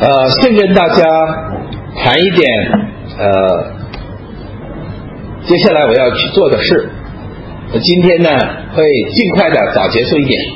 先跟大家谈一点接下来我要去做的事。今天呢会尽快的早结束一点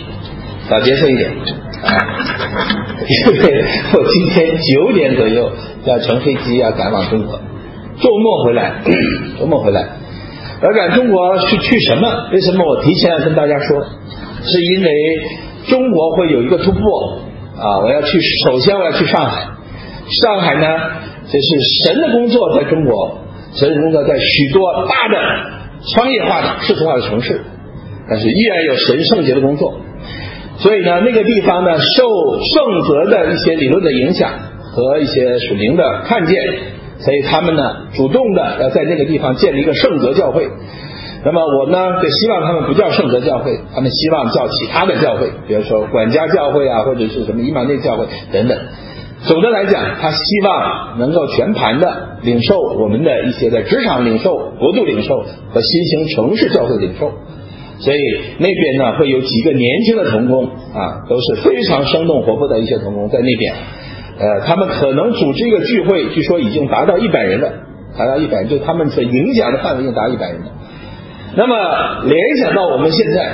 因为我今天9点左右要乘飞机要赶往中国，周末回来。而赶中国是去什么？为什么我提前要跟大家说？是因为中国会有一个突破首先我要去上海。上海呢，这是神的工作，在中国神的工作在许多大的商业化的世俗化的城市，但是依然有神圣洁的工作。所以呢，那个地方呢受圣哲的一些理论的影响和一些属灵的看见，所以他们呢主动的要在那个地方建立一个圣哲教会。那么我呢就希望他们不叫圣哲教会，他们希望叫其他的教会，比如说管家教会或者是什么以马内教会等等。总的来讲，他希望能够全盘的领受我们的一些在职场领受、国度领受和新兴城市教会领受。所以那边呢会有几个年轻的同工都是非常生动活泼的一些同工在那边。他们可能组织一个聚会，据说已经达到100人了，就他们所影响的范围已经达到100人了。那么联想到我们现在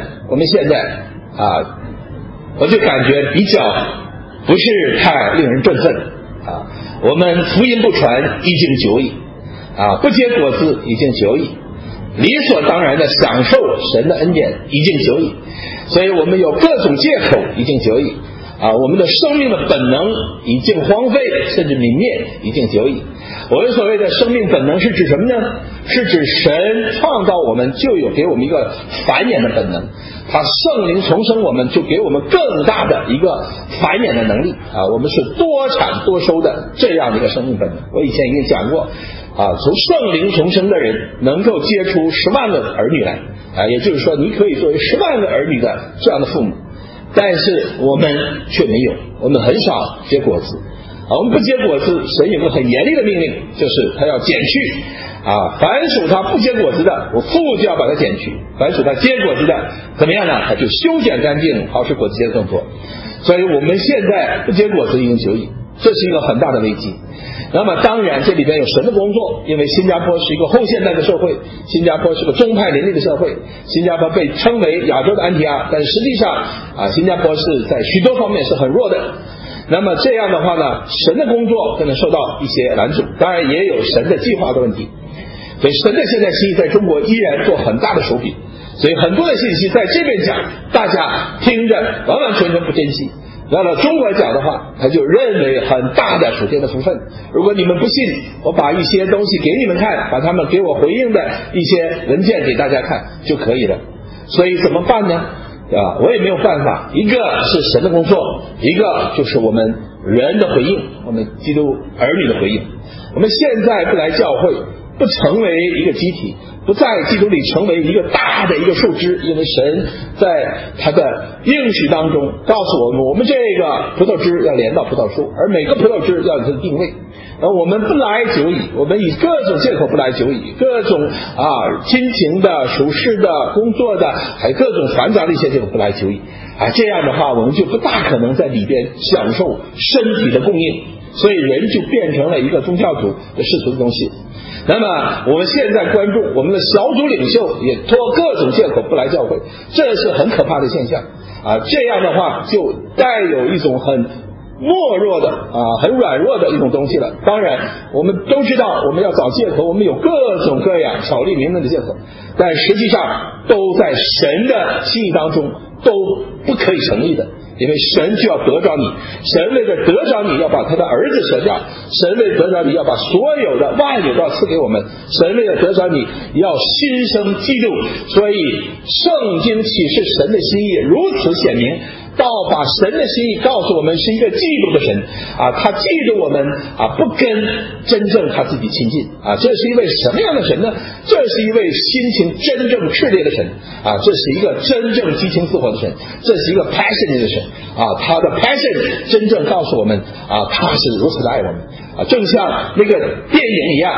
我就感觉比较不是太令人振奋我们福音不传已经久矣不结果子已经久矣，理所当然的享受神的恩典已经久矣，所以我们有各种借口已经久矣我们的生命的本能已经荒废甚至泯灭已经久矣。我们所谓的生命本能是指什么呢？是指神创造我们就有给我们一个繁衍的本能，他圣灵重生我们就给我们更大的一个繁衍的能力我们是多产多收的这样的一个生命本能。我以前已经讲过从圣灵重生的人能够结出10万个儿女来也就是说你可以作为10万个儿女的这样的父母，但是我们却没有，我们很少结果子我们不结果子，神有个很严厉的命令，就是他要剪去凡属他不结果子的，我父就要把它剪去；凡属他结果子的，怎么样呢？他就修剪干净，好使果子结的更多。所以我们现在不结果子已经久矣，这是一个很大的危机。那么当然这里边有神的工作，因为新加坡是一个后现代的社会，新加坡是个宗派林立的社会，新加坡被称为亚洲的安提阿，但实际上新加坡是在许多方面是很弱的。那么这样的话呢，神的工作可能受到一些拦阻，当然也有神的计划的问题。所以神的现在心意在中国依然做很大的手笔，所以很多的信息在这边讲，大家听着完完全全不珍惜。到了中国讲的话，他就认为很大的属天的福分。如果你们不信，我把一些东西给你们看，把他们给我回应的一些文件给大家看就可以了。所以怎么办呢？我也没有办法，一个是神的工作，一个就是我们人的回应，我们基督儿女的回应。我们现在不来教会，不成为一个集体，不在基督里成为一个大的一个树枝，因为神在他的应许当中告诉我们，我们这个葡萄枝要连到葡萄树，而每个葡萄枝要有它的定位。我们不来久矣，我们以各种借口不来久矣，各种亲情的、属世的、工作的，还有各种繁杂的一些借口不来久矣这样的话我们就不大可能在里边享受身体的供应，所以人就变成了一个宗教主的世俗的东西。那么我们现在关注我们的小组领袖也托各种借口不来教会，这是很可怕的现象这样的话就带有一种很懦弱的很软弱的一种东西了。当然我们都知道我们要找借口，我们有各种各样少立名人的借口，但实际上都在神的心意当中都不可以成立的。因为神就要得着你，神为了得着你要把他的儿子舍掉，神为了得着你要把所有的万有都要赐给我们，神为了得着你要新生基督。所以圣经启示神的心意如此显明，到把神的心意告诉我们是一个嫉妒的神他嫉妒我们不跟真正他自己亲近这是一位什么样的神呢？这是一位心情真正炽烈的神这是一个真正激情似火的神，这是一个 passionate 的神他的 passion 真正告诉我们他是如此的爱我们正像那个电影一样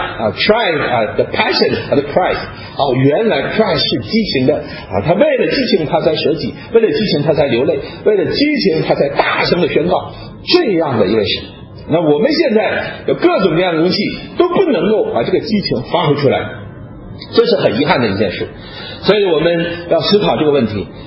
Try the passion of the Christ 原来 Christ 是激情的他为了激情他才舍己，为了激情他才流泪，为了激情他才大声的宣告，这样的一位神那我们现在有各种各样的东西都不能够把这个激情发挥出来，这是很遗憾的一件事。所以我们要思考这个问题，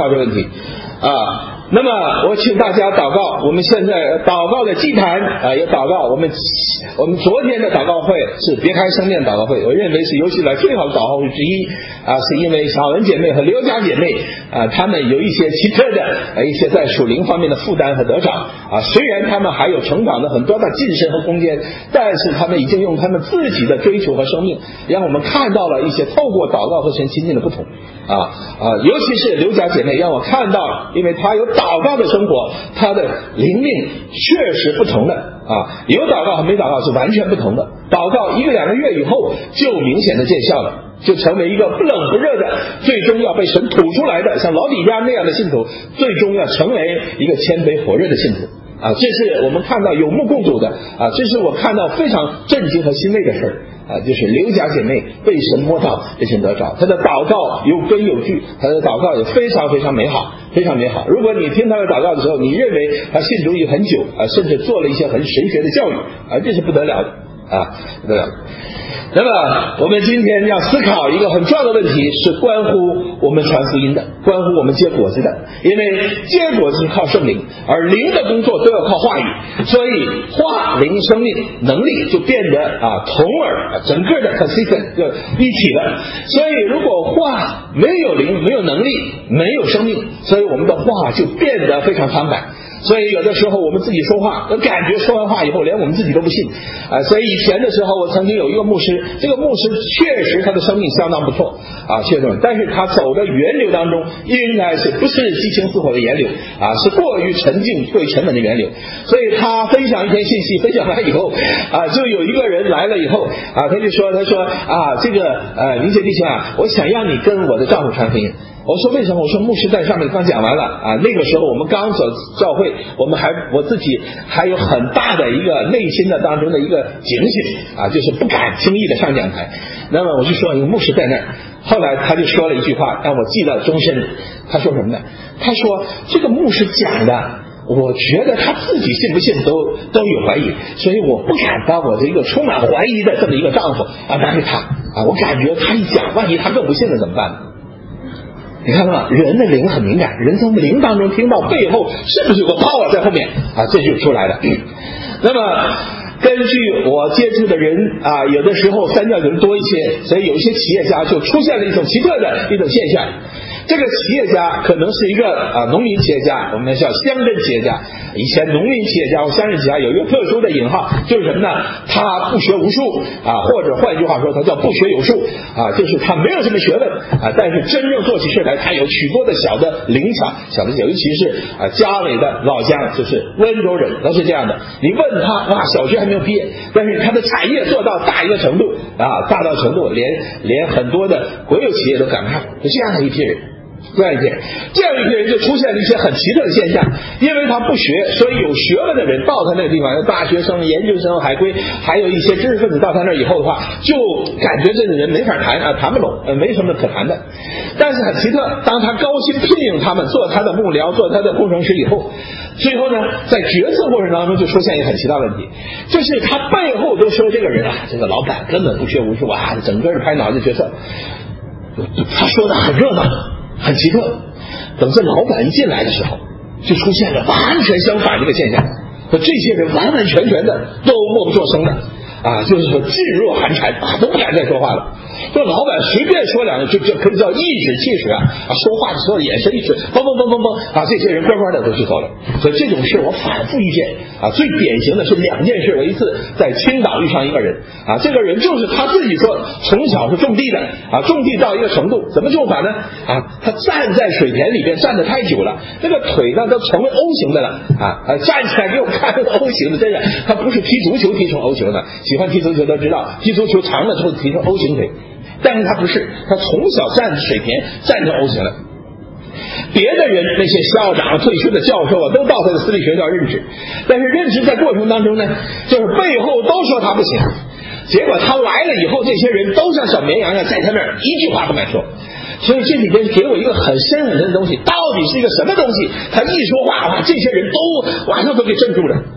那么我请大家祷告，我们现在祷告的祭坛也祷告，我们昨天的祷告会是别开生面祷告会，我认为是有史以来最好的祷告会之一是因为小文姐妹和刘家姐妹她们有一些奇特的一些在属灵方面的负担和得着虽然她们还有成长的很多的晋升和空间，但是她们已经用她们自己的追求和生命，让我们看到了一些透过祷告和神亲近的不同尤其是刘家姐妹让我看到了，因为她有祷告的生活，她的灵命确实不同的有祷告和没祷告是完全不同的。祷告1个2个月以后就明显的见效了，就成为一个不冷不热的，最终要被神吐出来的，像老底嘉那样的信徒，最终要成为一个谦卑火热的信徒这是我们看到有目共睹的这是我看到非常震惊和欣慰的事就是刘家姐妹被神摸到被神得着，她的祷告有根有据，她的祷告也非常非常美好，非常美好。如果你听她的祷告的时候，你认为她信主已很久甚至做了一些很神学的教育这是不得了的不得了。那么我们今天要思考一个很重要的问题，是关乎我们传福音的，关乎我们结果子的。因为结果子是靠圣灵，而灵的工作都要靠话语，所以话灵生命能力就变得同而整个的 consistent 就一体了。所以如果话没有灵，没有能力，没有生命，所以我们的话就变得非常苍白。所以有的时候我们自己说话，感觉说完话以后连我们自己都不信所以以前的时候我曾经有一个牧师，这个牧师确实他的生命相当不错确实，但是他走的源流当中应该是不是激情似火的源流是过于沉静过于沉稳的源流。所以他分享一篇信息，分享完以后就有一个人来了以后他就说这个林姐弟兄我想让你跟我的丈夫传福音。我说为什么？我说牧师在上面刚讲完了那个时候我们刚走教会，我自己还有很大的一个内心的当中的一个警醒就是不敢轻易的上讲台。那么我就说有牧师在那儿，后来他就说了一句话让我记到终身。他说什么呢？他说这个牧师讲的我觉得他自己信不信都有怀疑，所以我不敢把我这一个充满怀疑的这么一个丈夫拿给他我感觉他一讲，万一他更不信了怎么办呢？你看到吗？人的灵很敏感，人从灵当中听到背后是不是有个 power 在后面这就出来了那么根据我接触的人有的时候三教人多一些，所以有一些企业家就出现了一种奇特的一种现象。这个企业家可能是一个农民企业家，我们叫乡镇企业家。以前农民企业家或乡镇企业家有一个特殊的引号，就是什么呢？他不学无术或者换句话说他叫不学有术就是他没有什么学问但是真正做起事来他有许多的小的灵巧，尤其是嘉伟的老乡就是温州人都是这样的。你问他小学还没有毕业，但是他的产业做到大一个程度大到程度连很多的国有企业都感叹，是这样的一批人。这样一批人就出现了一些很奇特的现象，因为他不学，所以有学问的人到他那个地方，大学生、研究生、海归，还有一些知识分子到他那以后的话，就感觉这个人没法谈不拢没什么可谈的。但是很奇特，当他高薪聘用他们做他的幕僚、做他的工程师以后，最后呢在决策过程当中就出现一个很奇大问题，就是他背后都说这个人这个老板根本不学无术整个是拍脑袋决策。他说的很热闹很奇特，等这老板一进来的时候就出现了完全相反的一个现象，这些人完完全全的都默不作声的就是说噤若寒蝉都不敢再说话了。这老板随便说两句就可以叫颐指气使说话的时候眼神一指嘣嘣嘣嘣嘣这些人乖乖的都去走了。所以这种事我反复遇见最典型的是2件事。我一次在青岛遇上一个人这个人就是他自己说从小是种地的种地到一个程度，怎么种法呢他站在水田里边站得太久了，那个腿呢都成为 O 型的了站起来给我看那个 O 型的，真的他不是踢足球踢成 O 型的，喜欢踢足球都知道踢足球长了之后踢成 O 型腿，但是他不是，他从小站水田站成 O 型了。别的人那些校长退休的教授都到他的私立学校任职，但是任职在过程当中呢就是背后都说他不行，结果他来了以后这些人都像小绵羊一样在他那儿一句话不敢说。所以这里边给我一个很深很深的东西，到底是一个什么东西，他一说话这些人都马上都给镇住了。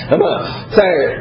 那么在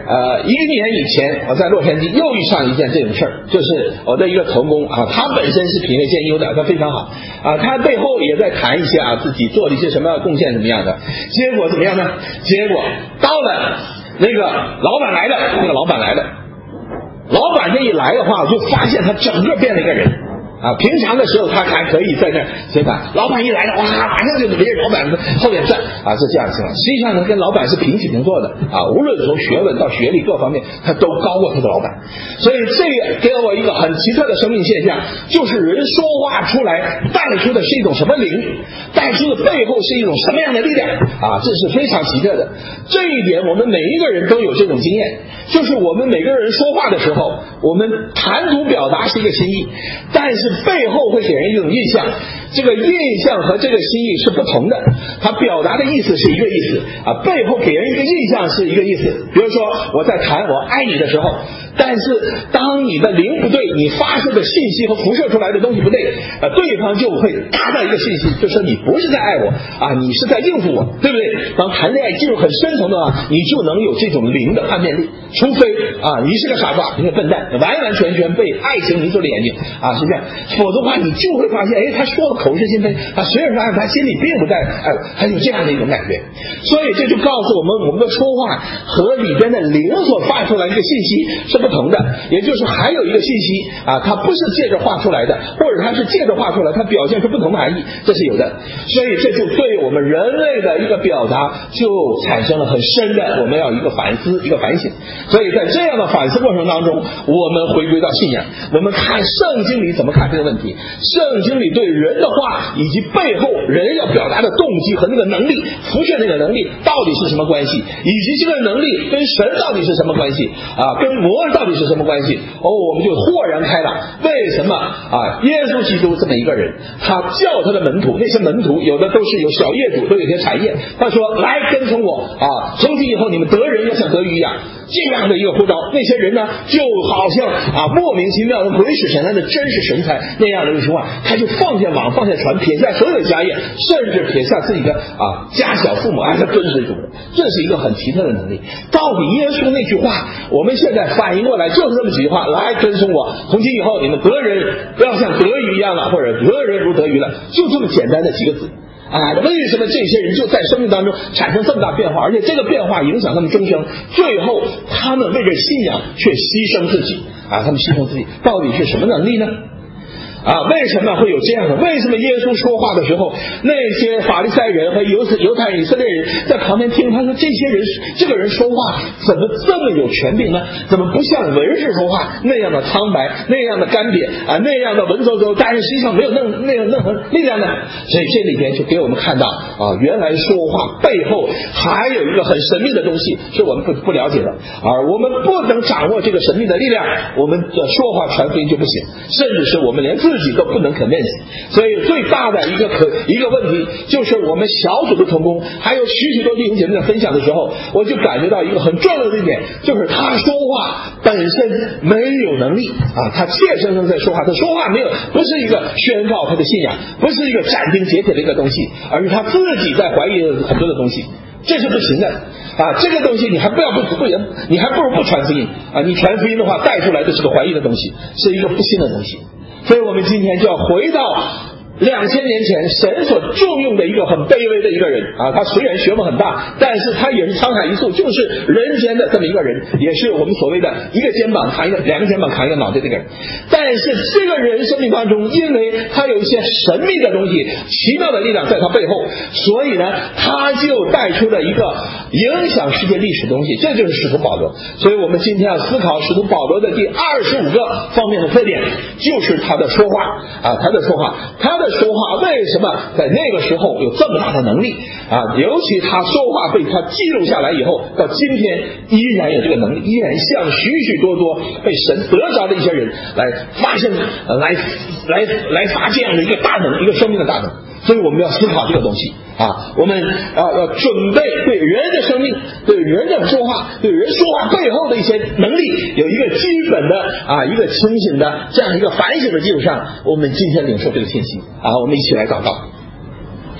1年以前，我在洛杉矶又遇上一件这种事儿，就是我的一个同工啊，他本身是品学兼优的，他非常好啊，他背后也在谈一些自己做了一些什么贡献怎么样的，结果怎么样呢？结果到了那个老板来了，老板这一来的话，就发现他整个变了一个人。平常的时候他还可以在那随板，老板一来了，哇，马上就围着老板后面站是这样的情况。实际上呢，跟老板是平起平坐的无论从学问到学历各方面，他都高过他的老板。所以这也给我一个很奇特的生命现象，就是人说话出来带出的是一种什么灵，带出的背后是一种什么样的力量这是非常奇特的。这一点我们每一个人都有这种经验，就是我们每个人说话的时候，我们谈吐表达是一个心意，但是背后会给人一种印象，这个印象和这个心意是不同的，它表达的意思是一个意思背后给人一个印象是一个意思。比如说我在谈我爱你的时候，但是当你的灵不对，你发射的信息和辐射出来的东西不对，对方就会达到一个信息，就说你不是在爱我你是在应付我，对不对？当谈恋爱进入很深层的话，你就能有这种灵的判别力，除非你是个傻瓜，你是个笨蛋，完完全全被爱情迷住了眼睛是这样，否则的话你就会发现他说的口是心非虽然说他心里并不在还有这样的一种感觉。所以这就告诉我们的说话和里边的灵所发出来一个信息是不同的，也就是还有一个信息它不是借着话出来的，或者它是借着话出来，它表现出不同的含义，这是有的。所以这就对我们人类的一个表达就产生了很深的，我们要一个反思一个反省。所以在这样的反思过程当中，我们回归到信仰，我们看圣经里怎么看这个问题，圣经里对人的话以及背后人要表达的动机和那个能力，辐射那个能力到底是什么关系，以及这个能力跟神到底是什么关系跟魔到底是什么关系我们就豁然开朗。为什么耶稣基督这么一个人，他叫他的门徒，那些门徒有的都是有小业主，都有些产业，他说来跟从我从今以后你们得人要像得鱼一样，这样的一个呼召，那些人呢就好像莫名其妙的鬼使神差的真是神才那样的一句话，他就放下网放下船，撇下所有的家业，甚至撇下自己的家小父母他跟随主人。这是一个很奇特的能力。到底耶稣那句话我们现在反应过来就是这么几句话，来跟从我，从今以后你们得人不要像得鱼一样了，或者得人如得鱼了，就这么简单的几个字为什么这些人就在生命当中产生这么大变化，而且这个变化影响他们终生，最后他们为了信仰却牺牲自己他们牺牲自己，到底是什么能力呢？为什么会有这样的？为什么耶稣说话的时候，那些法利赛人和犹太人以色列人在旁边听，他说这个人说话怎么这么有权柄呢？怎么不像文士说话那样的苍白，那样的干瘪那样的文绉绉，但是实际上没有那样任何力量呢？所以这里边就给我们看到原来说话背后还有一个很神秘的东西是我们不了解的，而我们不能掌握这个神秘的力量，我们的说话传福音就不行，甚至是我们连自己都不能convince。所以最大的一个问题就是我们小组的同工还有许多弟兄姐妹在分享的时候，我就感觉到一个很重要的一点，就是他说话本身没有能力他切生生在说话，他说话不是一个宣告他的信仰，不是一个斩钉截铁的一个东西，而是他自己在怀疑很多的东西，这是不行的这个东西你还不你还不如不传福音你传福音的话带出来的是个怀疑的东西，是一个不信的东西。所以我们今天就要回到2000年前神所重用的一个很卑微的一个人他虽然学问很大，但是他也是沧海一粟，就是人间的这么一个人，也是我们所谓的一个肩膀扛两个肩膀扛一个脑袋这个人。但是这个人生命当中，因为他有一些神秘的东西，奇妙的力量在他背后，所以呢他就带出了一个影响世界历史的东西，这就是使徒保罗。所以我们今天要思考使徒保罗的第25个方面的特点，就是他的说话他的说话为什么在那个时候有这么大的能力尤其他说话被他记录下来以后，到今天依然有这个能力，依然向许许多多被神得着的一些人来发现来发这样的一个大能，一个生命的大能。所以我们要思考这个东西我们要准备对人的生命，对人的说话，对人说话背后的一些能力有一个基本的一个清醒的这样一个反省的基础上，我们今天领受这个信息我们一起来祷告。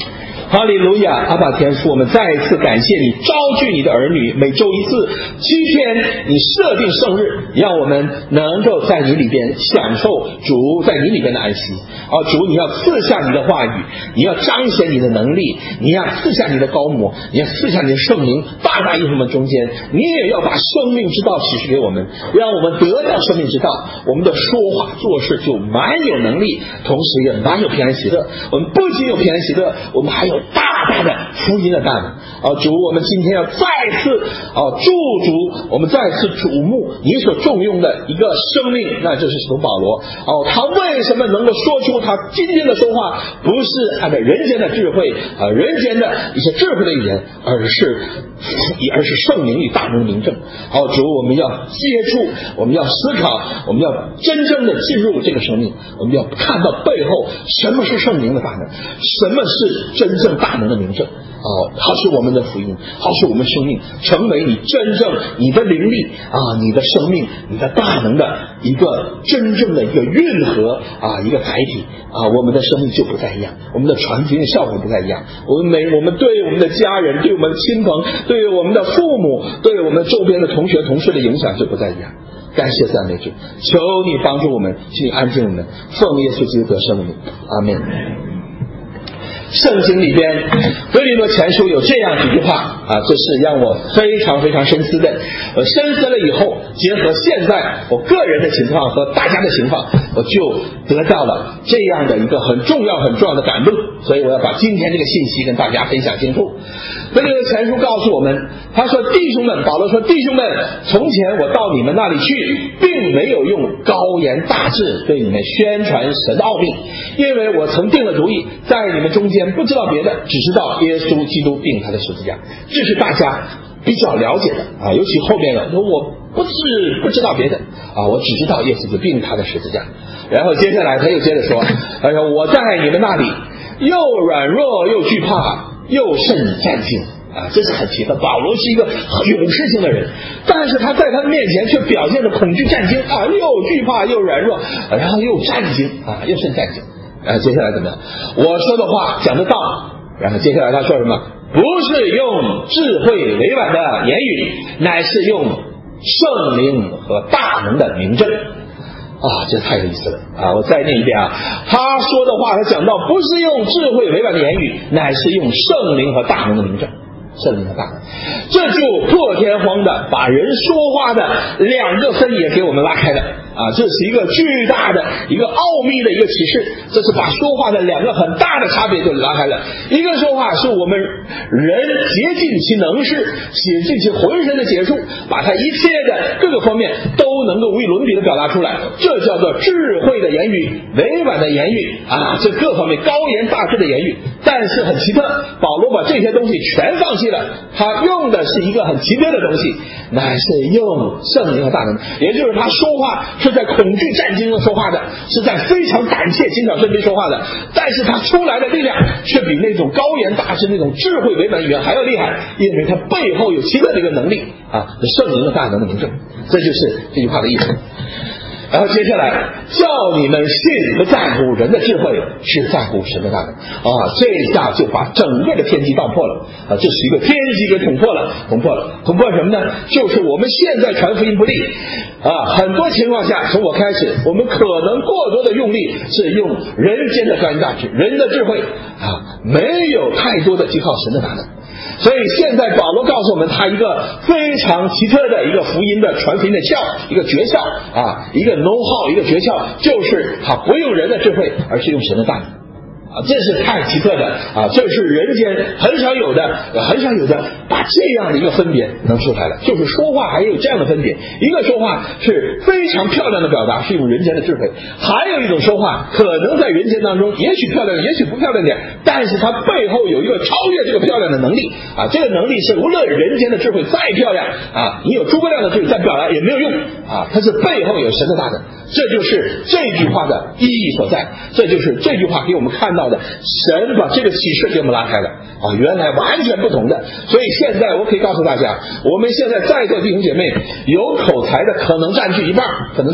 哈利路亚，阿爸天父，我们再一次感谢你招聚你的儿女，每周一次7天你设定圣日，让我们能够在你里边享受主在你里边的安息。主，你要赐下你的话语，你要彰显你的能力，你要赐下你的高摩，你要赐下你的圣灵大大应我们中间，你也要把生命之道启示给我们，让我们得到生命之道，我们的说话做事就蛮有能力，同时也蛮有平安喜乐。我们不仅有平安喜乐，我们还有大大的福音的大能。主，我们今天要再次祝主，我们再次瞩目你所重用的一个生命，那就是使徒保罗。他为什么能够说出他今天的说话不是按照人间的智慧人间的一些智慧的语言，而是圣灵与大能的明证。主，我们要接触，我们要思考，我们要真正的进入这个生命，我们要看到背后什么是圣灵的大能，什么是真正大能的明证。好使我们的福音，好使我们生命成为你真正你的灵力你的生命，你的大能的一个真正的一个运河一个载体我们的生命就不再一样，我们的传福音效果不再一样，我们对我们的家人，对我们的亲朋，对我们的父母，对我们周边的同学同事的影响就不再一样。感谢赞美主，求你帮助我们，请你安静我们，奉耶稣基督得胜的名，阿们。圣经里边哥林多前书有这样几句话这是让我非常非常深思的。我深思了以后，结合现在我个人的情况和大家的情况，我就得到了这样的一个很重要的感动，所以我要把今天这个信息跟大家分享清楚。哥林多前书告诉我们，他说弟兄们，保罗说弟兄们，从前我到你们那里去，并没有用高言大志对你们宣传神的奥秘，因为我曾定了主意，在你们中间不知道别的，只知道耶稣基督并他的十字架，这是大家比较了解的尤其后面的我不知道别的我只知道耶稣基督并他的十字架。然后接下来他又接着说，我在你们那里又软弱又惧怕又甚战惊这是很奇特。保罗是一个勇士性的人，但是他在他面前却表现着恐惧战惊又惧怕又软弱，然后又战惊又甚战惊。接下来怎么样？我说的话讲得道，然后接下来他说什么？不是用智慧委婉的言语，乃是用圣灵和大能的明证。这太有意思了我再念一遍他说的话，他讲到不是用智慧委婉的言语，乃是用圣灵和大能的明证。圣灵和大能，这就破天荒的把人说话的两个分野给我们拉开了这是一个巨大的一个奥秘的一个启示，这是把说话的两个很大的差别就拉开了。一个说话是我们人竭尽其能事，写尽其浑身的解数，把他一切的各个方面都能够无与伦比的表达出来，这叫做智慧的言语，委婉的言语这各方面高言大志的言语。但是很奇特，保罗把这些东西全放弃了，他用的是一个很奇特的东西，乃是用圣灵和大能，也就是他说话是在恐惧战惊中说话的，是在非常胆怯谨小慎微说话的，但是他出来的力量却比那种高言大志那种智慧委婉语言还要厉害，因为他背后有奇特的一个能力圣灵和大能的明证。这就是这句话的意思。然后接下来叫你们信不在乎人的智慧，是在乎神的大能这一下就把整个的天机道破了这是一个天机给捅破了捅破什么呢？就是我们现在传福音不利很多情况下，从我开始，我们可能过多的用力是用人间的高言大志，人的智慧没有太多的依靠神的大能。所以现在保罗告诉我们他一个非常奇特的一个福音的传福音的窍，一个诀窍一个 know how， 一个诀窍，就是他不用人的智慧，而是用神的大能这是太奇特的这是人间很少有的把这样的一个分别能说出来了。就是说话还有这样的分别，一个说话是非常漂亮的表达，是用人间的智慧，还有一种说话可能在人间当中也许漂亮也许不漂亮点，但是它背后有一个超越这个漂亮的能力这个能力是无论人间的智慧再漂亮你有诸葛亮的智慧再表达也没有用它是背后有神的大能。这就是这句话的意义所在，这就是这句话给我们看到的，神把这个启示给我们拉开了原来完全不同的。所以现在我可以告诉大家，我们现在在座弟兄姐妹有口才的可能占据一半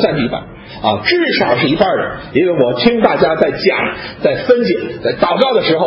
至少是一半的，因为我听大家在讲在分解在祷告的时候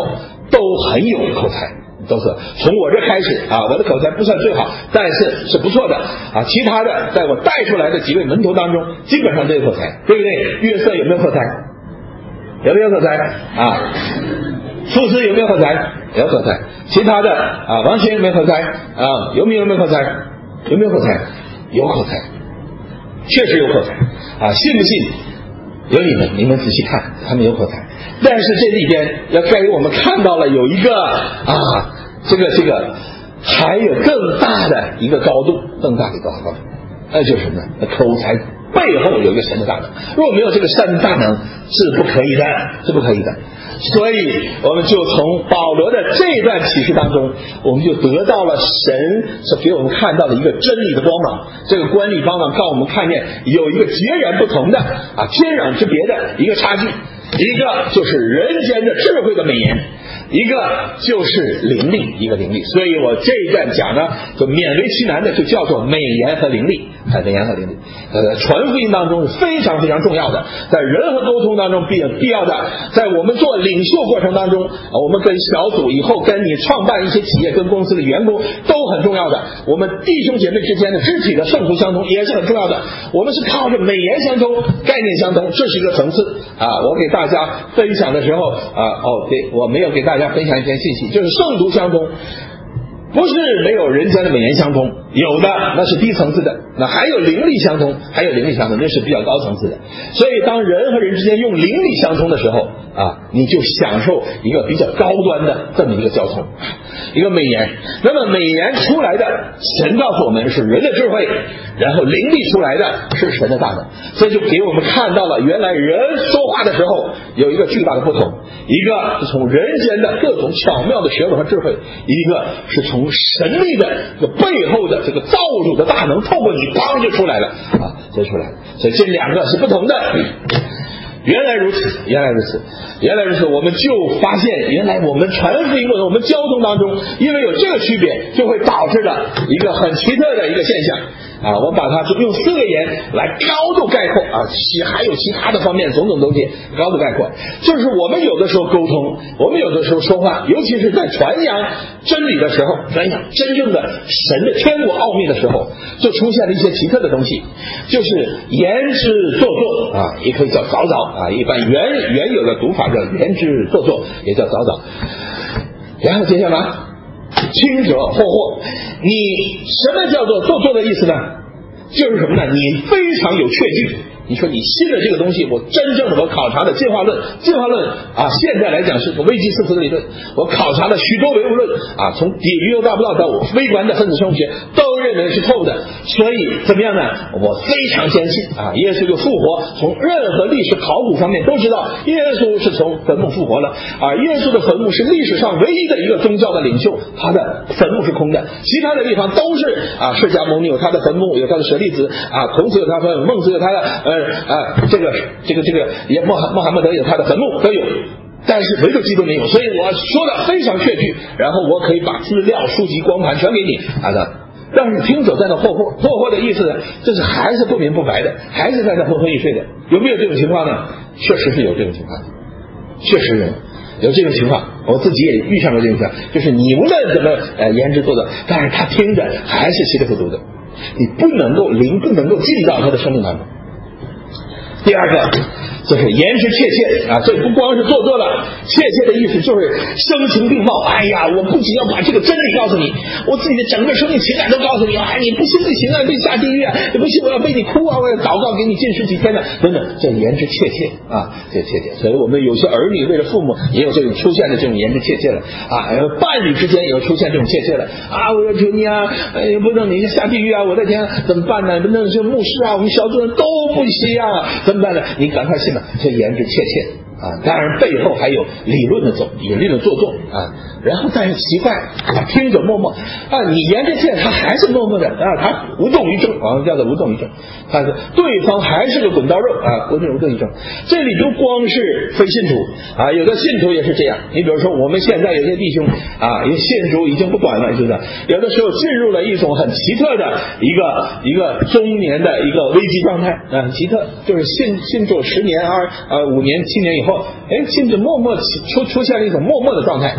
都很有口才，都是从我这开始啊，我的口才不算最好，但是是不错的啊。其他的在我带出来的几位门徒当中，基本上都有口才，对不对？约瑟有没有口才？有没有口才啊？富斯有没有口才？有口才。其他的啊，王权有没有口才啊？有没有口才？有没有口才？有口才，确实有口才啊！信不信？有你们仔细看，他们有口才。但是这里边要给我们看到了有一个啊，这个还有更大的一个高度，更大的一个高度，那就是什么呢？口才背后有一个神的大能，如果没有这个神的大能是不可以的，是不可以的。所以我们就从保罗的这段启示当中，我们就得到了神所给我们看到的一个真理的光芒。这个观理光芒让我们看见有一个截然不同的啊，天壤之别的一个差距，一个就是人间的智慧的美言，一个就是灵力，一个灵力。所以我这一段讲呢，就勉为其难的就叫做美言和灵力，美言和灵力。传福音当中是非常非常重要的，在人和沟通当中必要的，在我们做领袖过程当中，我们跟小组以后跟你创办一些企业跟公司的员工都很重要的。我们弟兄姐妹之间的肢体的圣徒相通也是很重要的。我们是靠着美言相通，概念相通，这是一个层次啊。我给大家分享的时候对，我没有给大家分享一篇信息，就是圣徒相通。不是没有人间的美言相通，有的那是低层次的，那还有灵力相通，那是比较高层次的。所以当人和人之间用灵力相通的时候啊，你就享受一个比较高端的这么一个交通，一个美言。那么美言出来的，神告诉我们是人的智慧，然后灵力出来的是神的大能。这就给我们看到了原来人说话的时候有一个巨大的不同，一个是从人间的各种巧妙的学问和智慧，一个是从神力的这个背后的这个造主的大能，透过你砰就出来了啊，就出来了。所以这两个是不同的。原来如此，我们就发现原来我们传福音我们交通当中，因为有这个区别，就会导致了一个很奇特的一个现象啊。我把它用4个言来高度概括啊，还有其他的方面种种东西高度概括。就是我们有的时候沟通，我们有的时候说话，尤其是在传扬真理的时候，传扬真正的神的天国奥秘的时候，就出现了一些奇特的东西，就是言之做作啊，也可以叫早早啊，一般原有的读法叫言之做作，也叫早早。然后接下来轻者祸祸，你什么叫做做作的意思呢？就是什么呢？你非常有确据，你说你信了这个东西，我真正的我考察的进化论啊，现在来讲是个微积四符的理论，我考察了许多唯物论啊，从底宇大不到微观的分子生物学都认为是错误的。所以怎么样呢？我非常坚信啊，耶稣就复活，从任何历史考古方面都知道耶稣是从坟墓复活了啊。耶稣的坟墓是历史上唯一的一个宗教的领袖，他的坟墓是空的，其他的地方都是啊，释迦牟尼有他的坟墓，有他的舍利子啊，孔子有他的坟墓，孟子有他的这个也穆罕默德有他的坟墓都有，但是唯独基督没有。所以我说的非常确据，然后我可以把资料书籍光盘全给你但是听者在那霍霍的意思呢，这是还是不明不白的，还是在那昏昏欲睡的。有没有这种情况呢？确实是有这种情况，确实有这种情况，我自己也遇上过这种情况，就是你无论怎么言之做的，但是他听着还是稀里糊涂的，你不能够进到他的生命当中。第二个就是言之切切啊，这不光是做作了，切切的意思就是声情并茂。哎呀，我不仅要把这个真理告诉你，我自己的整个生命情感都告诉你啊！你不信不行啊，被下地狱啊！你不信我要被你哭啊！我要祷告给你禁食几天的等等，这言之切切啊，这切切。所以我们有些儿女为了父母也有这种出现的这种言之切切了啊，伴侣之间也有出现这种切切了啊！我要求你啊，不能你下地狱啊！我的天，怎么办呢？不能是牧师啊，我们小组人都不信啊，怎么办呢？你赶快信了，这言之切切啊，当然背后还有理论的做作啊。然后但是奇怪啊，听者默默啊，你言之切他还是默默的啊，他无动于衷，我们叫做无动于衷，他是对方还是个滚刀肉啊，无动于衷。这里不光是非信徒啊，有的信徒也是这样。你比如说我们现在有些弟兄啊，有信主已经不短了，是不是？有的时候进入了一种很奇特的一个中年的一个危机状态啊，奇特就是信主10年5年7年以后，信主默默出现了一种默默的状态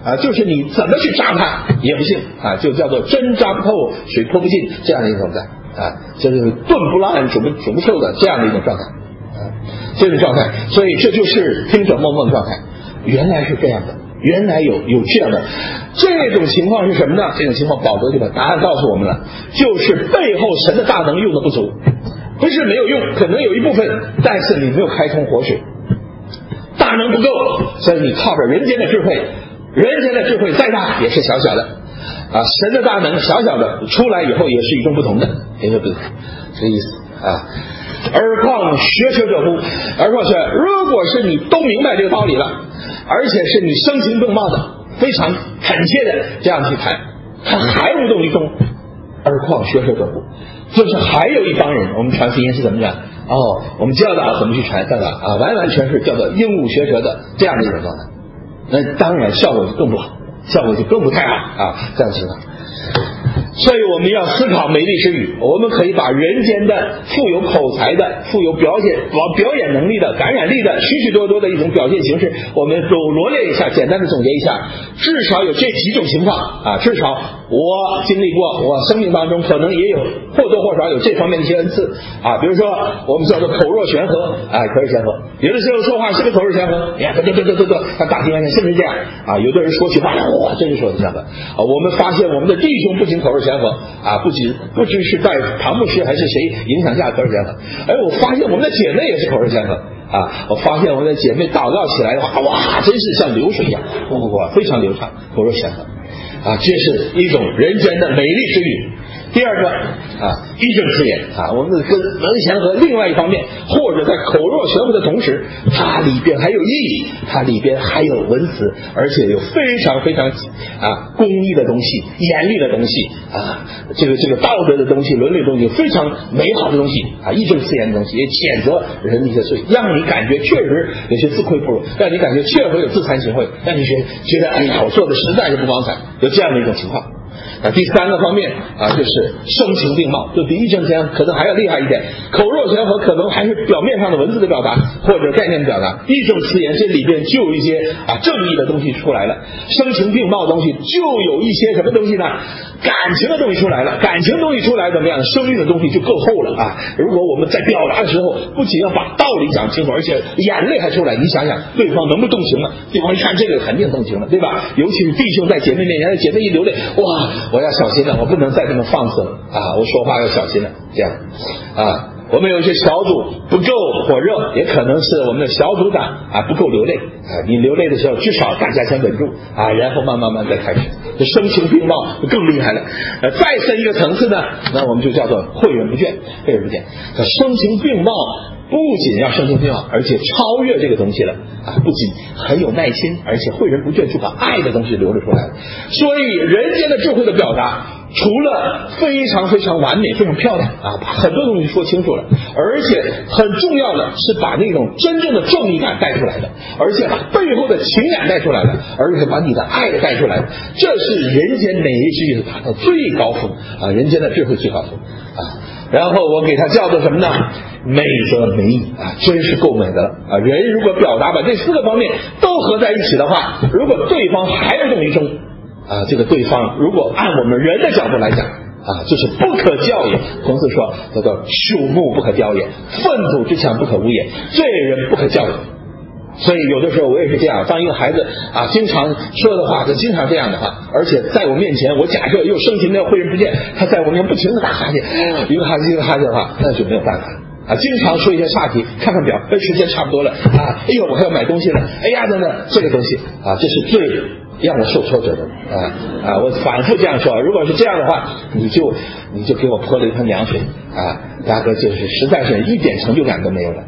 啊，就是你怎么去扎它也不行啊，就叫做针扎不透水泼不进这样的一种状态啊，就是钝不烂煮不透的这样的一种状态啊，这种状态。所以这就是听者梦梦状态，原来是这样的，原来有这样的这种情况是什么呢？这种情况保罗就把答案告诉我们了，就是背后神的大能用的不足，不是没有用，可能有一部分，但是你没有开通活水，大能不够，所以你靠着人间的智慧，人间的智慧再大也是小小的啊，神的大能小小的出来以后也是与众不同的，也就不是这意思啊。而况学者乎？而况是，如果是你都明白这个道理了，而且是你声情并茂的，非常恳切的这样去谈，他还无动于衷，而况学者乎？就是还有一帮人，我们传福音是怎么讲？哦，我们教导怎么去传教导啊，完完全是叫做鹦鹉学舌的这样的一种状态，那当然效果就更不好，效果就更不太好啊，这样情况。所以我们要思考美丽之语，我们可以把人间的富有口才的、富有表演能力的、感染力的许许多多的一种表现形式，我们都罗列一下，简单的总结一下，至少有这几种情况啊，至少我经历过，我生命当中可能也有或多或少有这方面的一些恩赐啊，比如说我们叫做口若悬河啊，口若悬河，有的时候说话是个口若悬河，哎呀，对，像大庭广众甚至这样啊，有的人说起话来，哇，真是说的像的啊，我们发现我们的弟兄不仅口若悬河啊，不知是在唐牧师还是谁影响下口若悬河，我发现我们的姐妹也是口若悬河啊，我发现我们的姐妹祷告起来的话，哇，真是像流水一样，非常流畅，口若悬河啊，这是一种人间的美丽之语。第二个啊，义正辞严啊，我们跟能贤和另外一方面，或者在口若悬河的同时，它里边还有义，它里边还有文辞，而且有非常非常公义的东西、严厉的东西啊，这个道德的东西、伦理的东西，非常美好的东西啊，义正辞严的东西，也谴责人的一些罪，让你感觉确实有些自愧不如，让你感觉确实有自惭形秽，让你觉得哎呀，我做的实在是不光彩，有这样的一种情况。第三个方面啊，就是声情并茂，就比义正辞严可能还要厉害一点。口若悬河可能还是表面上的文字的表达或者概念的表达，义正辞严这里边就有一些正义的东西出来了，声情并茂的东西就有一些什么东西呢？感情的东西出来了，感情的东西出来怎么样？声誉的东西就够厚了啊！如果我们在表达的时候，不仅要把道理讲清楚，而且眼泪还出来，你想想对方能不能动情了？对方一看这个肯定动情了，对吧？尤其是弟兄在姐妹面前，姐妹一流泪，哇，我要小心了，我不能再这么放肆了啊！我说话要小心了，这样啊。我们有些小组不够火热，也可能是我们的小组长不够流泪啊。你流泪的时候，至少大家先稳住啊，然后慢慢再开始，这声情并茂就更厉害了。再深一个层次呢，那我们就叫做诲人不倦，诲人不倦。声情并茂不仅要声情并茂，而且超越这个东西了啊！不仅很有耐心，而且诲人不倦，就把爱的东西流露出来了。所以人间的智慧的表达，除了非常非常完美、非常漂亮啊，把很多东西说清楚了，而且很重要的是把那种真正的正义感带出来的，而且把背后的情感带出来了，而且把你的爱带出来了。这是人间美丽之语达到最高峰啊，人间的智慧最高峰啊。然后我给它叫做什么呢？美则美矣啊，真是够美的了啊！人如果表达把这四个方面都合在一起的话，如果对方还不动于衷啊，这个对方如果按我们人的角度来讲啊，就是不可教也。孔子说叫做鼠目不可雕也，粪土之墙不可污也，罪人不可教也。所以有的时候我也是这样，当一个孩子经常说的话，他经常这样的话，而且在我面前，我假设又声情的诲人不倦，他在我面前不停的打哈欠，一个哈欠的话，那就没有办法了经常说一些岔题，看看表，时间差不多了哎呦，我还要买东西了，哎呀等等，这个东西这是最让我受挫折的我反复这样说，如果是这样的话，你就给我泼了一盆凉水大哥，就是实在是一点成就感都没有了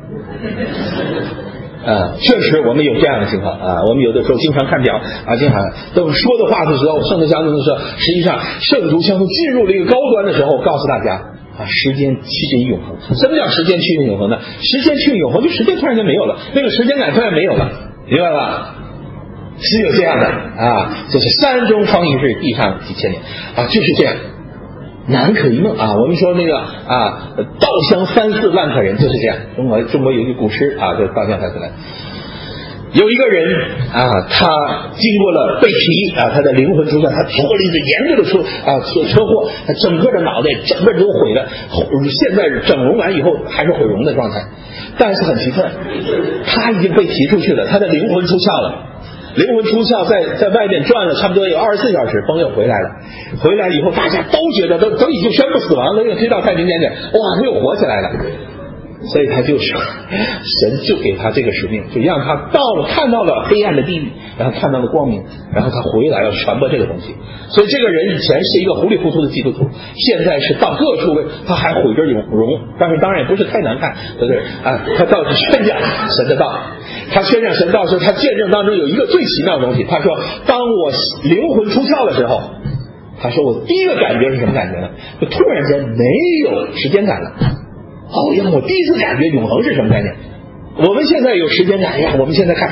确实我们有这样的情况我们有的时候经常看表经常等说的话的时候，圣徒相通的时候，实际上圣徒相通进入了一个高端的时候，告诉大家时间趋近于永恒。什么叫时间趋近于永恒呢？时间趋近于永恒，就时间突然间没有了，那个时间感突然没有了，明白吧？是有这样的就是山中方一日，地上几千年就是这样，难可一梦我们说那个稻香3-4万可人，就是这样。中国有一句古诗就稻香3-4万。 有一个人他经过了被提他的灵魂出窍，他出了一次严重的车祸，他整个的脑袋整个都毁了，现在整容完以后还是毁容的状态。但是很奇特，他已经被提出去了，他的灵魂出窍了。灵魂出窍在外面转了差不多有24小时，崩又回来了。回来以后大家都觉得都已经宣布死亡了，又推到太平间去，哇，他又活起来了。所以他就说，神就给他这个使命，就让他看到了黑暗的地狱，然后看到了光明，然后他回来要传播这个东西。所以这个人以前是一个糊里糊涂的基督徒，现在是到各处他还毁着容，但是当然也不是太难看，对不对他到处宣讲神的道。他宣讲神道时，他见证当中有一个最奇妙的东西。他说，当我灵魂出窍的时候，他说我第一个感觉是什么感觉呢？就突然间没有时间感了。让我第一次感觉永恒是什么概念？我们现在有时间感，我们现在看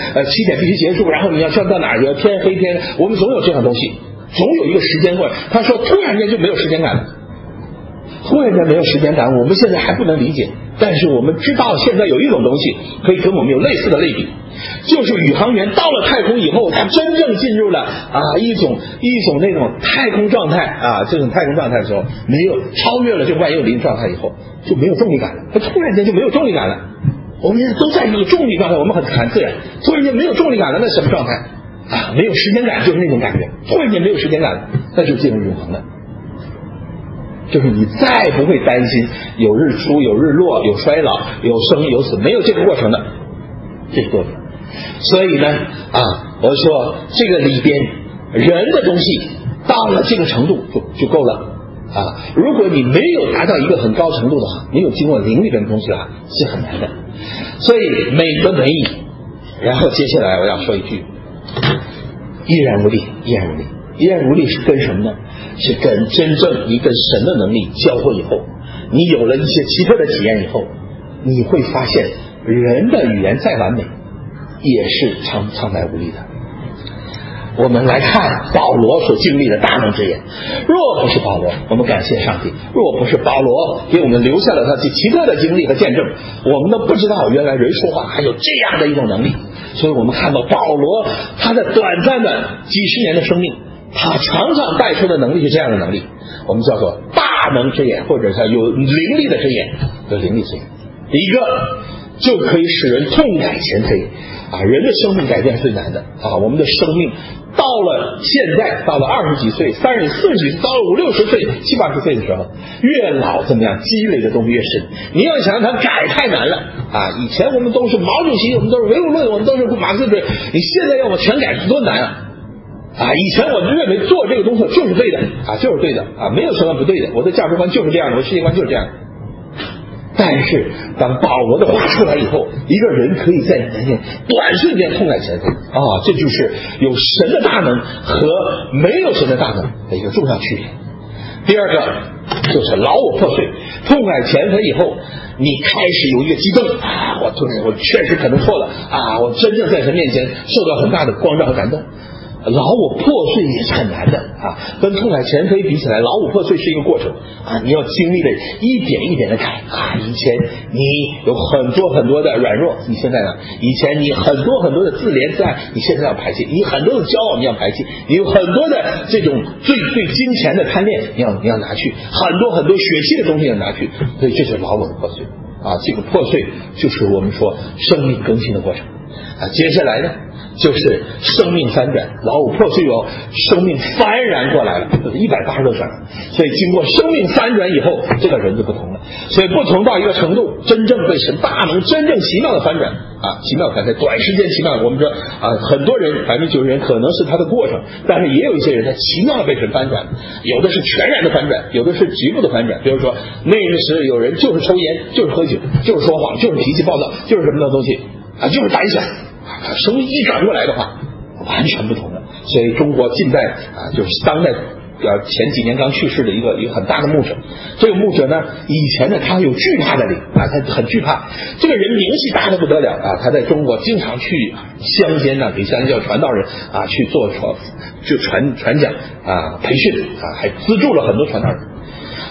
7点必须结束，然后你要到哪儿，要天黑天，我们总有这样东西，总有一个时间过来。他说突然间就没有时间感了，突然间没有时间感，我们现在还不能理解，但是我们知道现在有一种东西可以跟我们有类似的类比，就是宇航员到了太空以后，他真正进入了一种那种太空状态这种太空状态的时候，没有超越了这万有引力状态以后，就没有重力感了。他突然间就没有重力感了。我们现在都在这个重力状态，我们很自然，突然间没有重力感了，那什么状态没有时间感，就是那种感觉。突然间没有时间感了，那就进入永恒了。就是你再不会担心有日出有日落有衰老有生有死，没有这个过程的，这是多点。所以呢我说这个里边人的东西到了这个程度就够了如果你没有达到一个很高程度的话，没有经过灵里边的东西是很难的。所以美和美矣。然后接下来我要说一句，依然无力。依然无力是跟什么呢？是跟真正你跟神的能力交汇以后，你有了一些奇特的体验以后，你会发现人的语言再完美也是苍白无力的。我们来看保罗所经历的大能之言，若不是保罗，我们感谢上帝，若不是保罗给我们留下了他奇特的经历和见证，我们都不知道原来人说话还有这样的一种能力。所以我们看到保罗他的短暂的几十年的生命，他常常带出的能力是这样的能力，我们叫做大能之言，或者叫有灵力的之言。有灵力之言，第一个就可以使人痛改前非人的生命改变是最难的我们的生命到了现在，到了20几岁、30、40几岁，到了50、60岁、70、80岁的时候，越老怎么样，积累的东西越深。你要想让它改太难了以前我们都是毛主席，我们都是唯物论，我们都是马克思主义，你现在要我全改多难以前我认为做这个东西就是对的就是对的没有什么不对的，我的价值观就是这样的，我的世界观就是这样的。但是当保罗的话出来以后，一个人可以在短瞬间痛改前非这就是有神的大能和没有神的大能的一个重要区别。第二个就是老我破碎，痛改前非以后，你开始有一个激动我确实可能错了我真正在神面前受到很大的光照和感动。老我破碎也是很难的跟痛改前非比起来，老我破碎是一个过程你要经历的一点一点的改以前你有很多很多的软弱，你现在呢？以前你很多很多的自怜自爱，你现在要排弃；你很多的骄傲你要排弃；你有很多的这种对金钱的贪恋你要拿去，很多很多血气的东西要拿去。所以这就是老我的破碎这个破碎就是我们说生命更新的过程接下来呢就是生命翻转，老我破碎生命幡然过来了，180度转。所以经过生命翻转以后，这个人就不同了。所以不同到一个程度，真正被神大能真正奇妙的翻转奇妙翻在短时间奇妙。我们说很多人90%人可能是他的过程，但是也有一些人他奇妙的被神翻转，有的是全然的翻转，有的是局部的翻转。比如说那个时候有人就是抽烟，就是喝酒，就是说谎，就是脾气暴躁，就是什么的东西就是胆小生命一转过来的话完全不同的。所以中国近代就是当代前几年刚去世的一个很大的牧者，这个牧者呢以前呢他有惧怕的灵他很惧怕，这个人名气大得不得了他在中国经常去乡间给乡间传道人去做传讲培训还资助了很多传道人。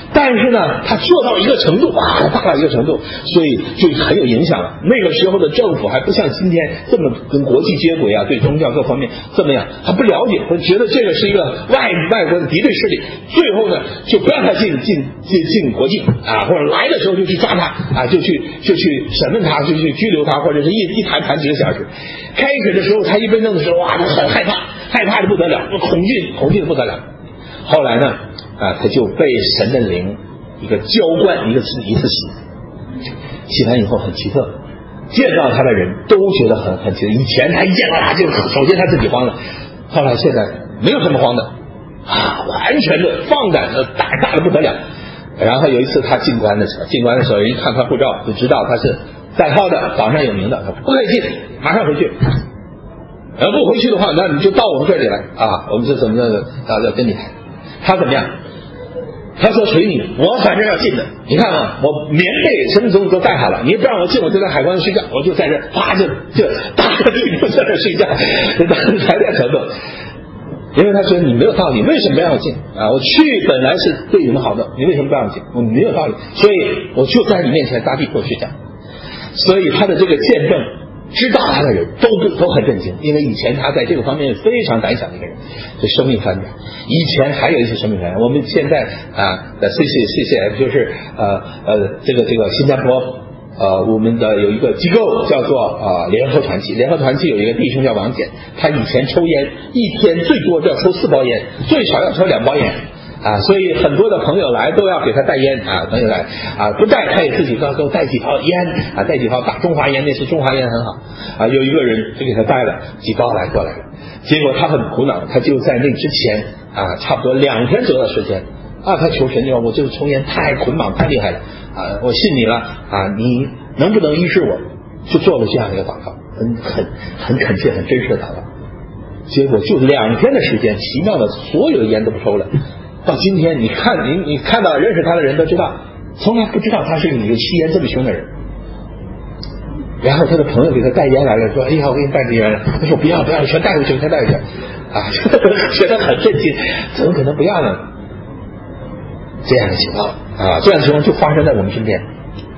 但是呢，他做到一个程度，大到一个程度，所以就很有影响了。那个时候的政府还不像今天这么跟国际接轨啊，对宗教各方面这么样，还不了解，会觉得这个是一个外国的敌对势力，最后呢就不让他进国境啊，或者来的时候就去抓他啊，就去审问他，就去拘留他，或者是一谈几个小时。开始的时候他一被弄的时候，哇，他很害怕的不得了，恐惧的不得了。后来呢他就被神的灵一个浇灌，一次洗完以后很奇特，见到他的人都觉得很奇特。以前他一见到他就首先他自己慌了，后来现在没有什么慌的完全的放胆的大的不得了。然后有一次他进关的时候一看他护照就知道他是在号的，榜上有名的，不可以进，马上回去。不回去的话，那你就到我们这里来啊，我们是怎么的要跟你谈。他怎么样？他说随你，我反正要进的。你看啊，我棉被什么东西都带好了，你不让我进，我就在海关睡觉，我就在这就搭个地就在这睡觉，才这程度。因为他觉得你没有道理，为什么不让我进啊？我去本来是对你们好的，你为什么不让我进？我没有道理，所以我就在你面前搭地铺睡觉。所以他的这个见证，知道他的人都很震惊，因为以前他在这个方面非常胆小的一个人，这生命翻转。以前还有一些生命翻转，我们现在的 CCF 就是这个新加坡我们的有一个机构叫做联合团契有一个弟兄叫王简，他以前抽烟一天最多要抽4包烟，最少要抽2包烟所以很多的朋友来都要给他带烟朋友来不带他也自己都带几包烟带几包大中华烟，那是中华烟很好有一个人就给他带了几包过来了，结果他很苦恼，他就在那之前差不多2天左右的时间他求神说我这个抽烟太捆绑太厉害了我信你了你能不能医治我，就做了这样一个祷告，很恳切很真实的祷告。结果就2天的时间，奇妙的所有的烟都不抽了。到今天你看到认识他的人都知道，从来不知道他是一个吸烟这么凶的人。然后他的朋友给他带烟来了，说哎呀我给你带支烟了，他说不要全带回去觉得很震惊，怎么可能不要呢？这样的情况这样的情况就发生在我们身边。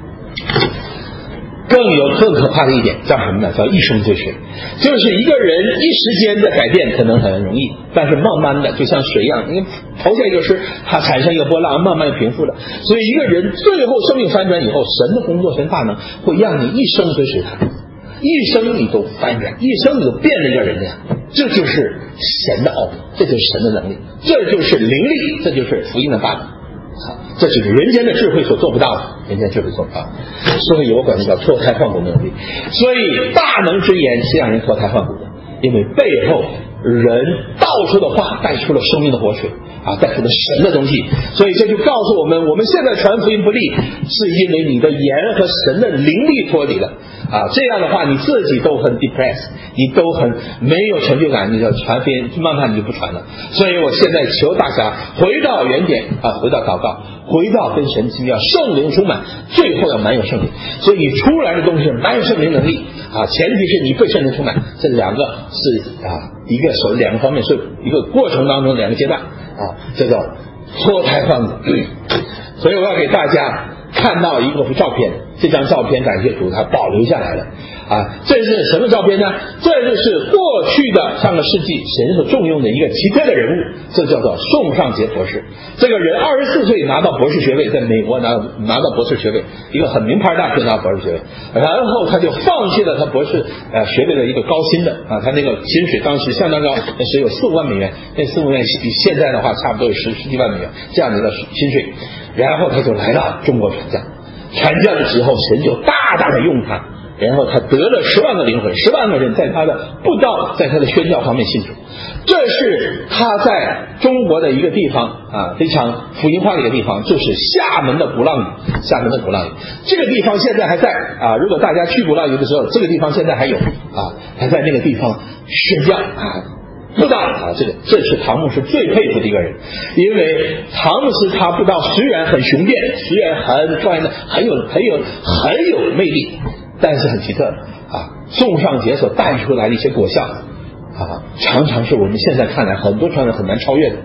更可怕的一点叫什么呢？叫一生追随。就是一个人一时间的改变可能很容易，但是慢慢的就像水一样，你投下一个石，它产生一个波浪，慢慢平复了。所以一个人最后生命翻转以后，神的工作神大能会让你一生追随他，一生你都翻转，一生你都变了一个人呀。这就是神的奥秘，这就是神的能力，这就是灵力，这就是福音的大能。这是人间的智慧所做不到的，人间智慧做不到，所以我管这叫脱胎换骨的能力。所以大能之言是让人脱胎换骨的，因为背后人道出的话带出了生命的活水带出了神的东西。所以这就告诉我们现在传福音不利，是因为你的言和神的灵力脱离了这样的话你自己都很 depressed， 你都很没有成就感，你就传福音慢慢你就不传了。所以我现在求大家回到原点回到祷告，回到跟神亲近，要圣灵充满，最后要满有圣灵。所以你出来的东西是满有圣灵能力前提是你被圣灵充满。这两个是两个方面，是一个过程当中2个阶段这叫脱胎换骨。所以我要给大家看到一个照片，这张照片感谢主它保留下来了这是什么照片呢？这就是过去的上个世纪神所重用的一个奇特的人物，这叫做宋尚杰博士。这个人24岁拿到博士学位，在美国拿到博士学位，一个很名牌大学拿到博士学位，然后他就放弃了他博士学位的一个高薪的他那个薪水当时相当高，那时有4-5万美元，那4-5万比现在的话差不多有10几万美元这样的一个薪水。然后他就来到中国传教的时候，神就大大的用他，然后他得了10万个灵魂，10万个人在他的布道，在他的宣教方面信主。这是他在中国的一个地方非常福音化的一个地方，就是厦门的鼓浪屿。这个地方现在还在如果大家去鼓浪屿的时候，这个地方现在还有还在那个地方宣教布道这是唐牧师最佩服的一个人。因为唐牧师他布道虽然很雄辩，虽然很专业的很有魅力，但是很奇特宋尚杰所带出来的一些果效常常是我们现在看来很多传人很难超越的。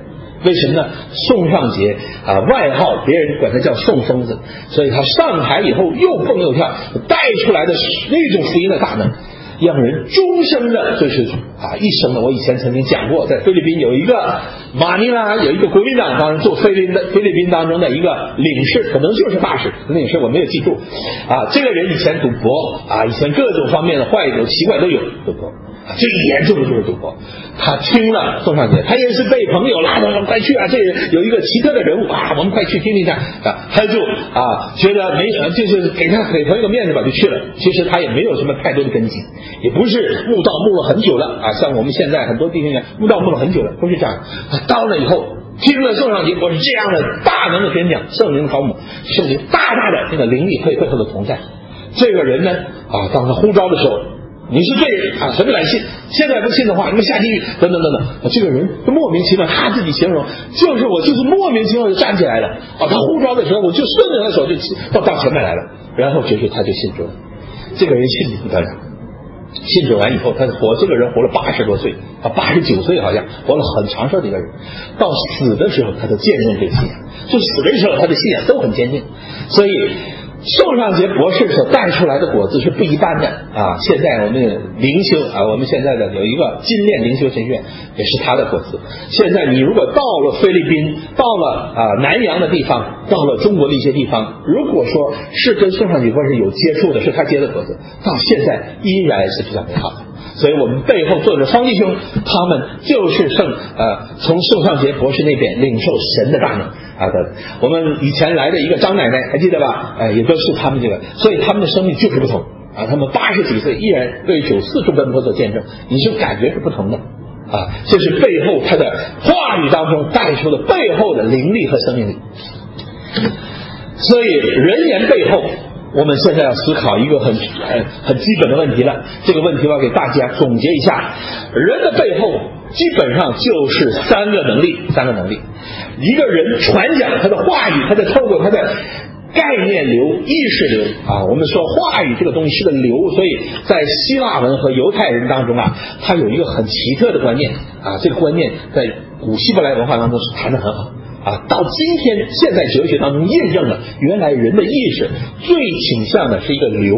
为什么呢？宋尚节外号别人管他叫宋疯子，所以他上台以后又蹦又跳，带出来的那种福音的大能，让人终生的就是一生的。我以前曾经讲过，在菲律宾有一个马尼拉有一个国民党当时做菲律宾当中的一个领事，可能就是大使领事，我没有记住这个人以前赌博以前各种方面的坏有奇怪都有赌博最严重的就是赌博。他听了宋尚节，他也是被朋友拉着快去这有一个奇特的人物我们快去听听看他就觉得就是给朋友面子吧，就去了。其实他也没有什么太多的根基，也不是慕道慕了很久了像我们现在很多弟兄慕道慕了很久了，不是这样。到了以后听了宋尚节博士这样的大能的宣讲，圣灵的高母，圣灵大大的那个灵力背后的同在，这个人呢当他呼召的时候，你是罪人什么来信，现在不信的话你们下地狱等等等等。这个人就莫名其妙，他自己形容就是我就是莫名其妙就站起来了他呼召的时候我就顺着他的手就到前面来了，然后就是他就信主了。这个人信主不得了，信主完以后这个人活了80多岁89岁好像活了很长寿的一个人，到死的时候他都见证这个信仰，就死的时候他的信仰都很坚定。所以宋尚节博士所带出来的果子是不一般的现在我们灵修我们现在的有一个金链灵修神学院也是他的果子。现在你如果到了菲律宾，到了南洋的地方，到了中国的一些地方，如果说是跟宋尚节博士有接触的，是他结的果子，到现在依然是比较美好的。所以我们背后坐着方弟兄，他们就是从宋尚节博士那边领受神的大能我们以前来的一个张奶奶还记得吧也都是他们这个，所以他们的生命就是不同他们80几岁依然为94众奔波做见证，你就感觉是不同的这是背后他的话语当中带出的背后的灵力和生命力。所以人言背后，我们现在要思考一个很基本的问题了。这个问题我要给大家总结一下，人的背后基本上就是三个能力。一个人传讲他的话语，他在透过他的概念流、意识流我们说话语这个东西是个流，所以在希腊文和犹太人当中它有一个很奇特的观念这个观念在古希伯来文化当中是谈得很好到今天现在哲学当中验证了，原来人的意识最倾向的是一个流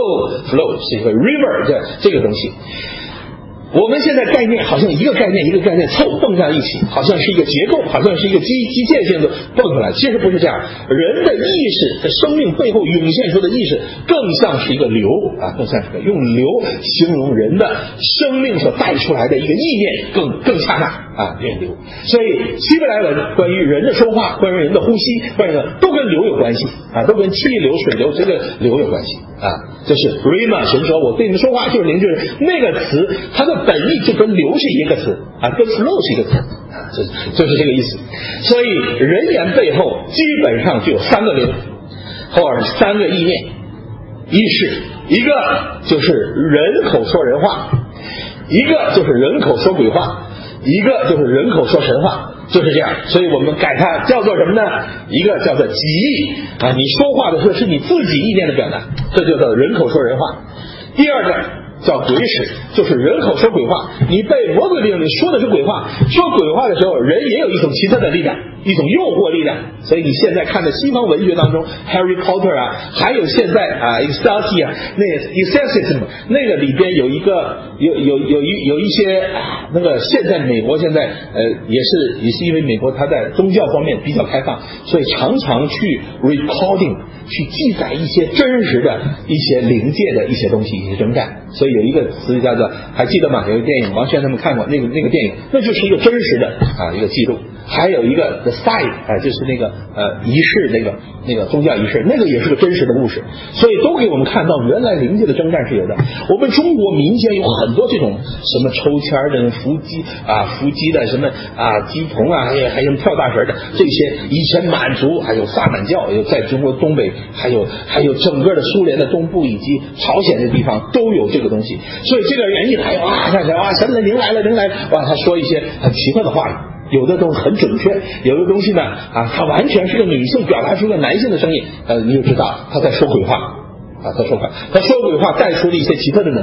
flow 是一个 river 这个东西。我们现在概念好像一个概念蹦在一起，好像是一个结构，好像是一个机械性的蹦出来，其实不是这样。人的意识的生命背后涌现出的意识更像是一个流更像是用流形容人的生命所带出来的一个意念更恰当这个流。所以希伯来文关于人的说话，关于人的呼吸，都跟流有关系都跟气流水流这个流有关系这是 Rhema 神说我对你们说话就是灵，就是那个词它的本意就跟流是一个词跟 flow 是一个词就是这个意思。所以人言背后基本上就有3个流或者3个意念意识，一个就是人口说人话，一个就是人口说鬼话，一个就是人口说神话，就是这样。所以我们改它叫做什么呢？一个叫做己意你说话的时候是你自己意念的表达，这就叫人口说人话。第二个叫鬼使，就是人口说鬼话，你被魔鬼利用，你说的是鬼话，说鬼话的时候人也有一种奇特的力量，一种诱惑力量。所以你现在看的西方文学当中 Harry Potter 还有现在Exalted 那个 Exorcism 那个里边有一个有一些那个现在美国现在也是因为美国它在宗教方面比较开放，所以常常去 recording 去记载一些真实的一些灵界的一些东西，一些征战。所以有一个词叫做还记得吗？有一个电影王轩他们看过那个电影，那就是一个真实的一个记录。还有一个 The Site 就是那个仪式那个宗教仪式，那个也是个真实的故事。所以都给我们看到原来灵界的征战是有的。我们中国民间有很多这种什么抽签的伏击的什么鸡童还有跳大神的这些，以前满族还有萨满教，有在中国东北还有整个的苏联的东部以及朝鲜的地方都有这个东西。所以这个人一来神的灵来了他说一些很奇怪的话语，有的都很准确，有的东西呢他完全是个女性表达出个男性的声音你就知道他在说鬼话他说鬼话带出了一些奇特的能力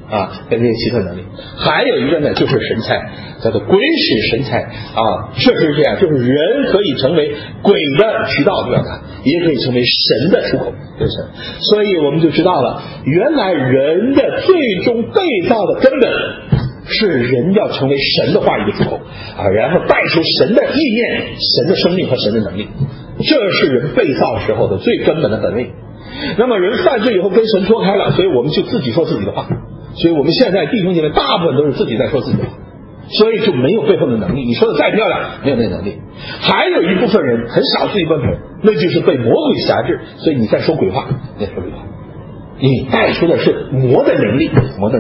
跟这些奇特能力。还有一个呢，就是神差，叫做鬼使神差确实是这样，就是人可以成为鬼的渠道表达，也可以成为神的出口，对神。所以我们就知道了，原来人的最终被造的根本是人要成为神的话语的出口然后带出神的意念、神的生命和神的能力，这是人被造时候的最根本的本位。那么人犯罪以后跟神脱开了，所以我们就自己说自己的话，所以我们现在弟兄姐妹大部分都是自己在说自己的话，所以就没有背后的能力，你说的再漂亮没有那能力。还有一部分人，很少数一部分人，那就是被魔鬼辖制，所以你在说鬼话，你在说鬼话，你带出的是魔的能力。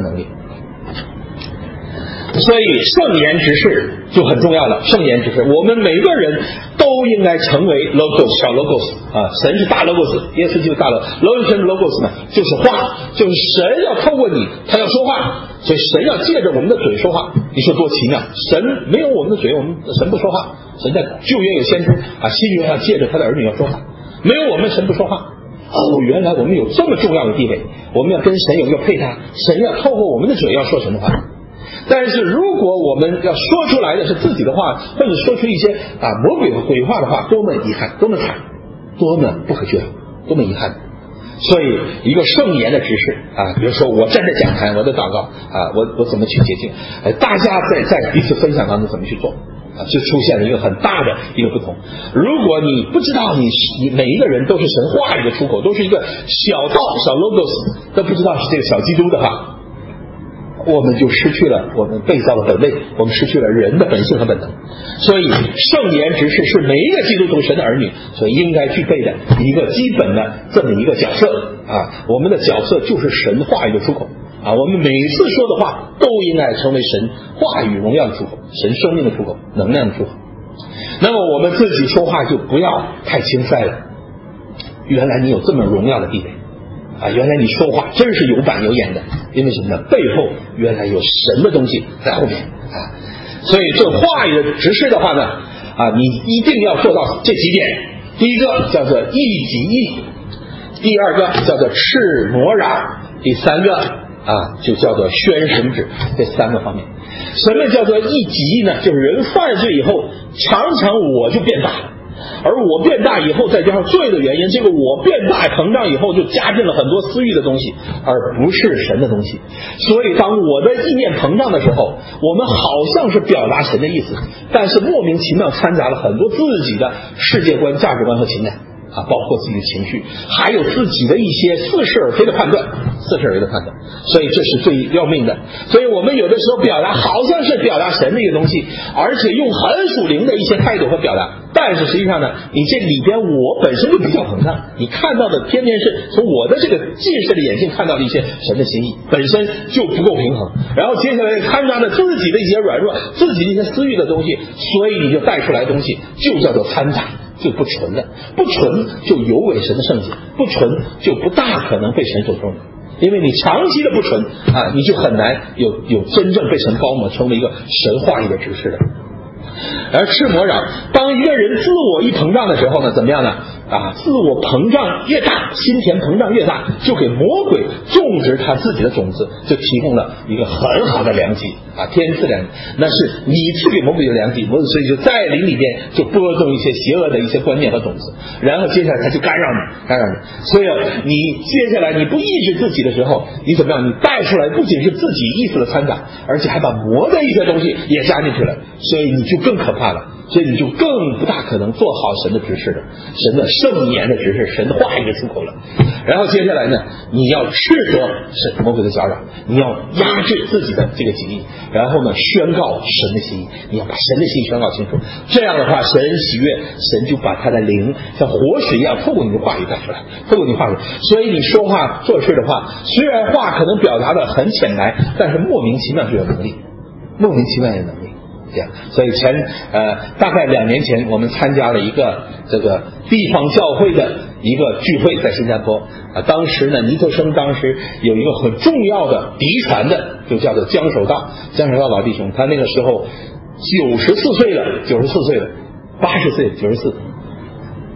所以圣言执事就很重要了。圣言执事，我们每个人都应该成为 logos 小 logos 神是大 logos， 耶稣就是大 logos 呢，就是话，就是神要透过你，他要说话，所以神要借着我们的嘴说话。你说多奇妙！神没有我们的嘴，神不说话。神在旧约有先知新约要借着他的儿女要说话，没有我们神不说话。原来我们有这么重要的地位，我们要跟神有一个配搭，神要透过我们的嘴要说神的话。但是如果我们要说出来的是自己的话，或者说出一些魔鬼和鬼话的话，多么遗憾，多么惨，多么不可觉，多么遗憾。所以一个圣言的执事比如说我站在讲台，我的祷告我怎么去洁净，大家在彼此分享当中怎么去做就出现了一个很大的一个不同。如果你不知道你每一个人都是神话语的出口，都是一个小道小 logos， 都不知道是这个小基督的话，我们就失去了我们被造的本位，我们失去了人的本性和本能。所以圣言执事是每一个基督徒神的儿女所应该具备的一个基本的这么一个角色我们的角色就是神话语的出口我们每次说的话都应该成为神话语荣耀的出口，神生命的出口，能量的出口。那么我们自己说话就不要太轻率了，原来你有这么荣耀的地位原来你说话真是有板有眼的，因为什么呢？背后原来有神的东西在后面所以这话语的执事的话呢你一定要做到这几点。第一个叫做义己义，第二个叫做斥魔扰，第三个就叫做宣神旨，这三个方面。什么叫做义己义呢？就是人犯罪以后常常我就变大了，而我变大以后再加上罪的原因，这个我变大膨胀以后就加进了很多私欲的东西，而不是神的东西。所以当我的意念膨胀的时候，我们好像是表达神的意思，但是莫名其妙掺杂了很多自己的世界观、价值观和情感包括自己的情绪，还有自己的一些似是而非的判断，所以这是最要命的。所以我们有的时候表达好像是表达神的一个东西，而且用很属灵的一些态度和表达，但是实际上呢，你这里边我本身就比较膨胀，你看到的偏偏是从我的这个近视的眼睛看到的一些神的心意，本身就不够平衡，然后接下来掺杂着自己的一些软弱，自己的一些私欲的东西，所以你就带出来的东西就叫做掺杂，就不纯了，不纯就有违神的圣洁，不纯就不大可能被神所重用，因为你长期的不纯你就很难有真正被神高抹成为一个神话语的执事的。而斥魔扰，当一个人自我一膨胀的时候呢，怎么样呢？自我膨胀越大，心田膨胀越大，就给魔鬼种植他自己的种子，就提供了一个很好的良机天赐良机，那是你赐给魔鬼的良机，魔鬼所以就在灵里边就播种一些邪恶的一些观念和种子，然后接下来他就干扰你。所以你接下来你不抑制自己的时候，你怎么样？你带出来不仅是自己意识的掺杂，而且还把魔的一些东西也加进去了，所以你就更可怕了，所以你就更不大可能做好神的执事的，神的圣言的执事，神的话语的出口了。然后接下来呢，你要斥责神魔鬼的搅扰，你要压制自己的这个己意，然后呢宣告神的心意，你要把神的心意宣告清楚。这样的话神喜悦，神就把他的灵像活水一样透过你的话语带出来，透过你话语。所以你说话做事的话，虽然话可能表达的很浅白，但是莫名其妙就有能力，莫名其妙有能力。这样，所以大概2年前，我们参加了一个这个地方教会的一个聚会，在新加坡当时呢，尼特生当时有一个很重要的嫡传的，就叫做江守道老弟兄，他那个时候94岁了，80岁，94，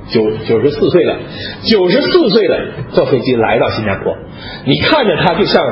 94岁了，94岁了，坐飞机来到新加坡，你看着他就像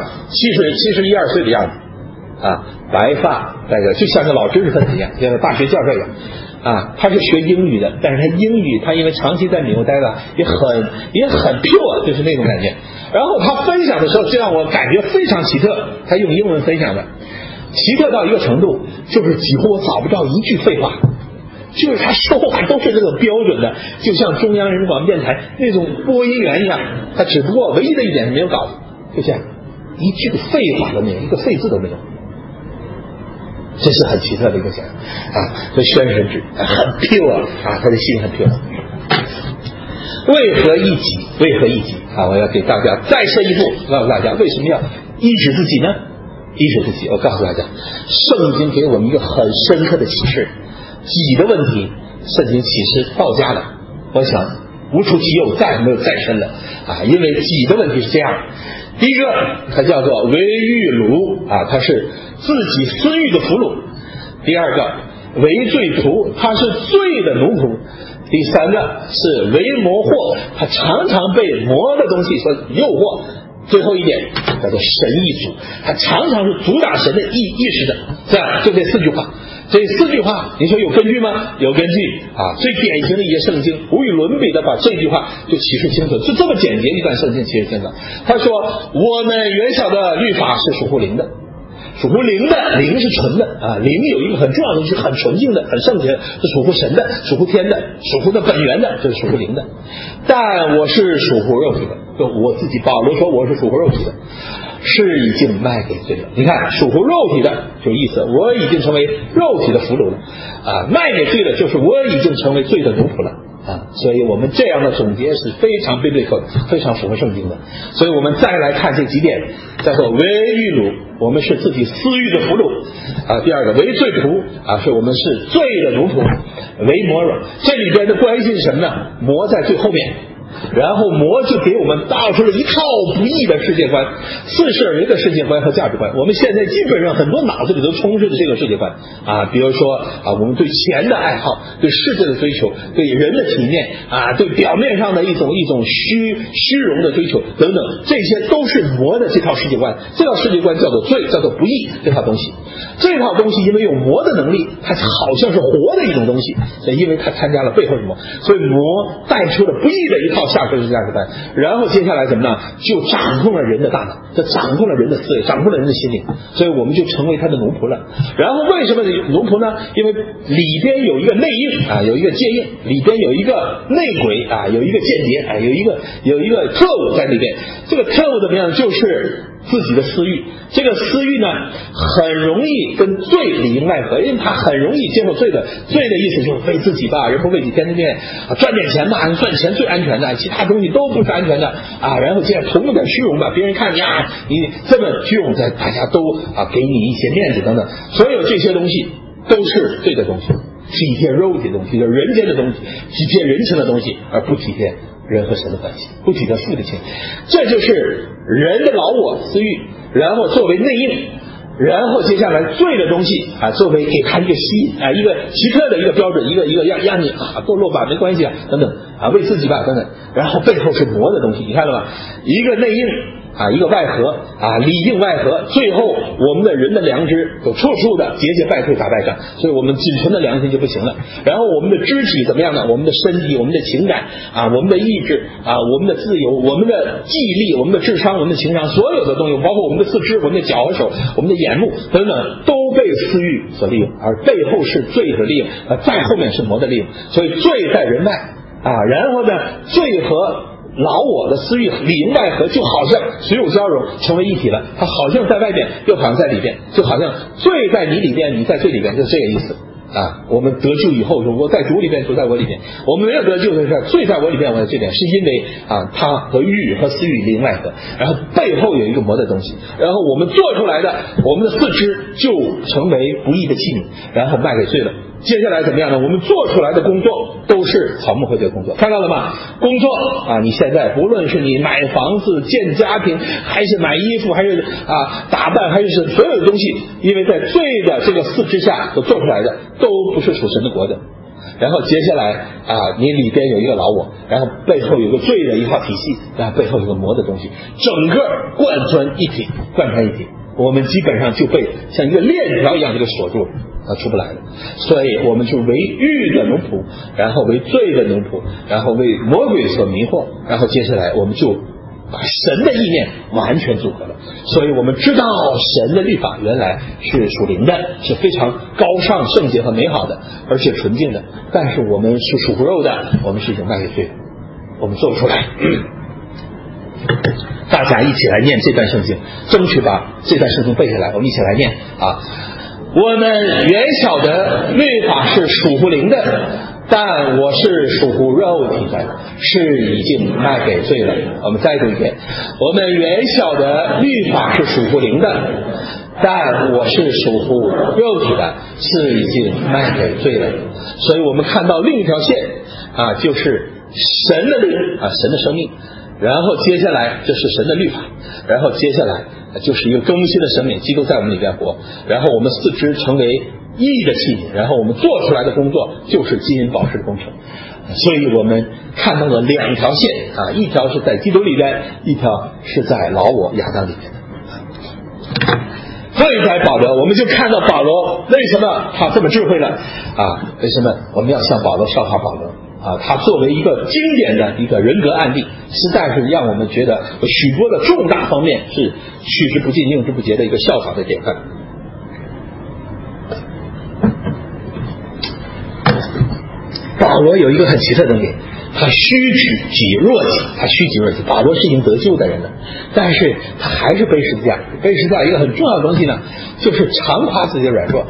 71、2岁的样子啊，白发，那个就像个老知识分子一样，像个大学教授一样啊。他是学英语的，但是他英语他因为长期在美国待了，也很 pure， 就是那种感觉。然后他分享的时候，就让我感觉非常奇特，他用英文分享的，奇特到一个程度，就是几乎我找不到一句废话。就是他说话都是那种标准的，就像中央人民广播电台那种播音员一样，他只不过唯一的一点是没有稿子，就这样，一句废话都没有，一个废字都没有。这是很奇特的一个现象啊！这宣神旨很 pure 啊，他的心很 pure。为何一己啊？我要给大家再深一步，告诉大家为什么要医治自己呢？医治自己，我告诉大家，圣经给我们一个很深刻的启示。己的问题，圣经启示道家的，我想无出其右，再也没有再深了啊！因为己的问题是这样，第一个，它叫做为欲奴啊，它是自己私欲的俘虏；第二个，为罪徒，他是罪的奴仆；第三个是为魔惑，他常常被魔的东西所诱惑；最后一点叫做神意主，他常常是阻挡神的意识的。这样就这4句话。这4句话你说有根据吗？有根据啊！最典型的一些圣经无与伦比的把这句话就启示清楚，就这么简洁一段圣经启示清楚。他说我们原晓的律法是属乎灵的，属乎灵的，灵是纯的啊，灵有一个很重要的东西，很纯净的，很圣洁的，是属乎神的，属乎天的，属乎的本源的，这是属乎灵的。但我是属乎肉体的，就我自己保罗说我是属乎肉体的，是已经卖给罪了。你看属乎肉体的就意思我已经成为肉体的俘虏了啊，卖给罪的就是我已经成为罪的奴仆了啊。所以我们这样的总结是非常biblical，非常符合圣经的。所以我们再来看这几点，叫做为欲奴，我们是自己私欲的俘虏啊；第二个为罪徒啊，是我们是罪的奴仆；为魔软，这里边的关系是什么呢？魔在最后面，然后魔就给我们道出了一套不义的世界观，似是而为的世界观和价值观。我们现在基本上很多脑子里都充斥着这个世界观啊，比如说啊，我们对钱的爱好，对世界的追求，对人的体面啊，对表面上的一种虚荣的追求等等，这些都是魔的这套世界观。这套世界观叫做罪，叫做不义，这套东西。这套东西因为有魔的能力，它好像是活的一种东西，所以因为它参加了背后什么，所以魔带出了不义的一套下垂式价值观，然后接下来怎么呢？就掌控了人的大脑，就掌控了人的思维，掌控了人的心灵，所以我们就成为他的奴仆了。然后为什么奴仆呢？因为里边有一个内应啊，有一个介应，里边有一个内鬼啊，有一个间谍啊，有一个特务在里边。这个特务怎么样？就是自己的私欲。这个私欲呢，很容易跟罪里应外合，因为他很容易接受罪的。罪的意思就是为自己吧，人不为己天天赚点钱吧，赚钱最安全的，其他东西都不是安全的啊。然后接着图个点虚荣吧，别人看你啊，你这么虚荣，在大家都给你一些面子等等，所有这些东西都是罪的东西，体贴肉体的东西，就是人间的东西，体贴人情的东西，而不体贴人和神的关系，不体贴父的情。这就是人的老我私欲，然后作为内应，然后接下来罪的东西啊，作为给他一个一个奇特的一个标准，一个让你堕落吧没关系啊等等啊，为自己吧等等，然后背后是魔的东西，你看了吧？一个内应啊，一个外合啊，里应外合，最后我们的人的良知都处处的节节败退打败仗，所以我们仅存的良心就不行了。然后我们的肢体怎么样呢？我们的身体，我们的情感啊，我们的意志啊，我们的自由，我们的记忆力，我们的智商，我们的情商，所有的东西，包括我们的四肢，我们的脚和手，我们的眼目等等，都被私欲所利用，而背后是罪的利用，再后面是魔的利用。所以罪在人外啊，然后呢，罪和老我的私欲里应外合，就好像水乳交融，成为一体了。它好像在外边，又好像在里边，就好像罪在你里边，你在罪里边，就是这个意思啊。我们得救以后，我在主里边，主在我里边。我们没有得救的是罪在我里边，我在这边，是因为它和欲和私欲里应外合，然后背后有一个魔的东西，然后我们做出来的，我们的四肢就成为不义的器皿，然后卖给罪了。接下来怎么样呢？我们做出来的工作都是草木会的工作，看到了吗？工作啊，你现在不论是你买房子、建家庭，还是买衣服，还是打扮，还是所有的东西，因为在罪的这个四之下所做出来的，都不是属神的国的然后接下来你里边有一个老我，然后背后有个罪的一套体系，然后背后有个魔的东西，整个贯穿一体，我们基本上就被像一个链条一样就给锁住了，出不来了。所以我们就为欲的奴仆，然后为罪的奴仆，然后为魔鬼所迷惑，然后接下来我们就把神的意念完全组合了。所以我们知道神的律法原来是属灵的，是非常高尚圣洁和美好的，而且纯净的，但是我们是属乎肉的，我们是已经卖给罪了，我们做不出来。大家一起来念这段圣经，争取把这段圣经背下来，我们一起来念我们原晓得律法是属乎灵的，但我是属乎肉体的，是已经卖给罪了。我们再读一遍，我们原晓得律法是属乎灵的，但我是属乎肉体的，是已经卖给罪了。所以我们看到另一条线就是神的灵神的生命，然后接下来这是神的律法，然后接下来就是一个更新的生命，基督在我们里边活，然后我们四肢成为义的器皿，然后我们做出来的工作就是金银宝石的工程。所以我们看到了两条线一条是在基督里边，一条是在老我亚当里边的。这一台保罗，我们就看到保罗为什么他这么智慧呢？为什么我们要向保罗效法保罗？他作为一个经典的一个人格案例，实在是让我们觉得有许多的重大方面是取之不尽用之不竭的一个效法的典范。保罗有一个很奇特的点，他虚己弱己，保罗是已经得救的人了，但是他还是背十字架。背十字架一个很重要的东西呢，就是常夸自己的软弱，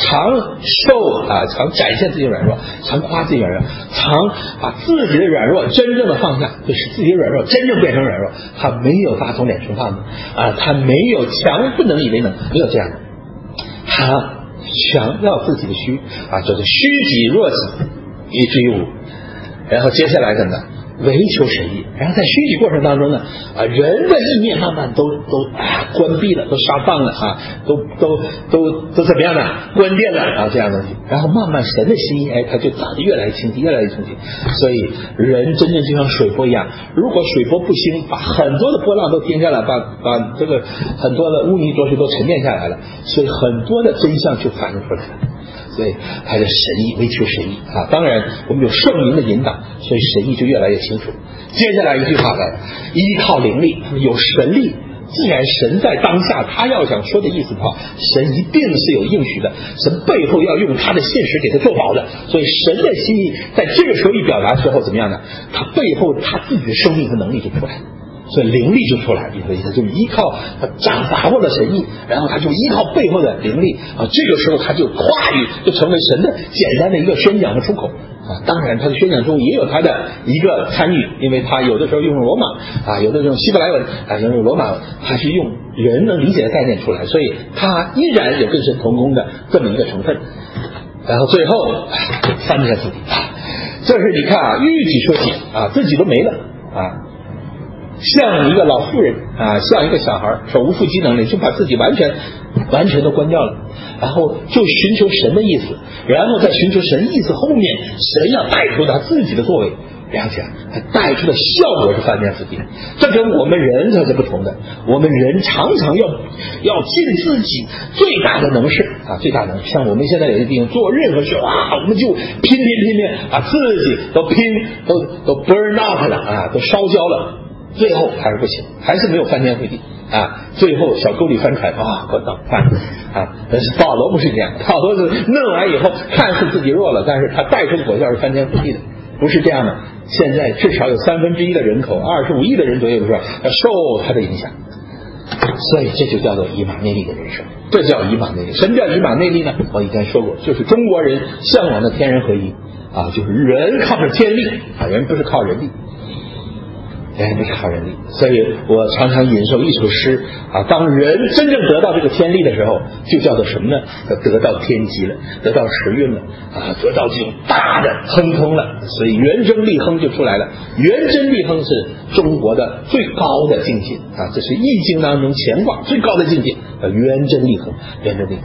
常展现自己的软弱，常夸自己的软弱，常把自己的软弱真正的放下，就使自己的软弱真正变成软弱。他没有打肿脸充胖子他没有强不能以为能，没有这样的，他强调自己的虚叫做虚己弱己以至于无。然后接下来呢，唯求神意。然后在虚己过程当中呢，人的意念慢慢都关闭了，都杀放了都怎么样呢？关电了这样的东西。然后慢慢神的心意它就长得越来越清晰，越来越清晰。所以人真正就像水波一样，如果水波不兴，把很多的波浪都停下来，把这个很多的污泥浊水都沉淀下来了，所以很多的真相就反映出来了。所以还是神意，唯求神意当然我们有圣灵的引导，所以神意就越来越清楚。接下来一句话来，依靠灵力，有神力，自然神在当下他要想说的意思的话，神一定是有应许的，神背后要用他的现实给他做保的。所以神的心意在这个时候一表达之后怎么样呢？他背后他自己的生命和能力就出来了，所以灵力就出来了。他就依靠他掌握了神意，然后他就依靠背后的灵力这个时候他就话语就成为神的简单的一个宣讲和出口当然他的宣讲中也有他的一个参与，因为他有的时候用罗马有的用希伯来文有的用罗马文，他是用人能理解的概念出来，所以他依然有跟神同工的这么一个成分。然后最后翻下自己这是你看欲己说己自己都没了像一个老妇人像一个小孩手无缚鸡能力，就把自己完全都关掉了，然后就寻求神的意思，然后在寻求神意思后面，神要带出他自己的作为，了解他带出的效果是翻天覆地。这跟我们人它是不同的，我们人常常要尽自己最大的能事最大能事。像我们现在有些地方做任何事我们就拼把自己都都 burn out 了都烧焦了，最后还是不行，还是没有翻天覆地最后小沟里翻船滚到翻但是保罗不是这样，保罗是弄完以后看似自己弱了，但是他带出的果效是翻天覆地的，不是这样的。现在至少有1/3的人口，25亿的人左右要受他的影响，所以这就叫做以马内利的人生，这叫以马内利。什么叫以马内利呢？我以前说过，就是中国人向往的天人合一就是人靠着天力人不是靠人力，不是靠人力。所以我常常引受一首诗当人真正得到这个天力的时候，就叫做什么呢？得到天机了，得到时运了得到这种大的亨通了。所以元征利亨就出来了。元征利亨是中国的最高的境界这是易经当中乾卦最高的境界元征利亨。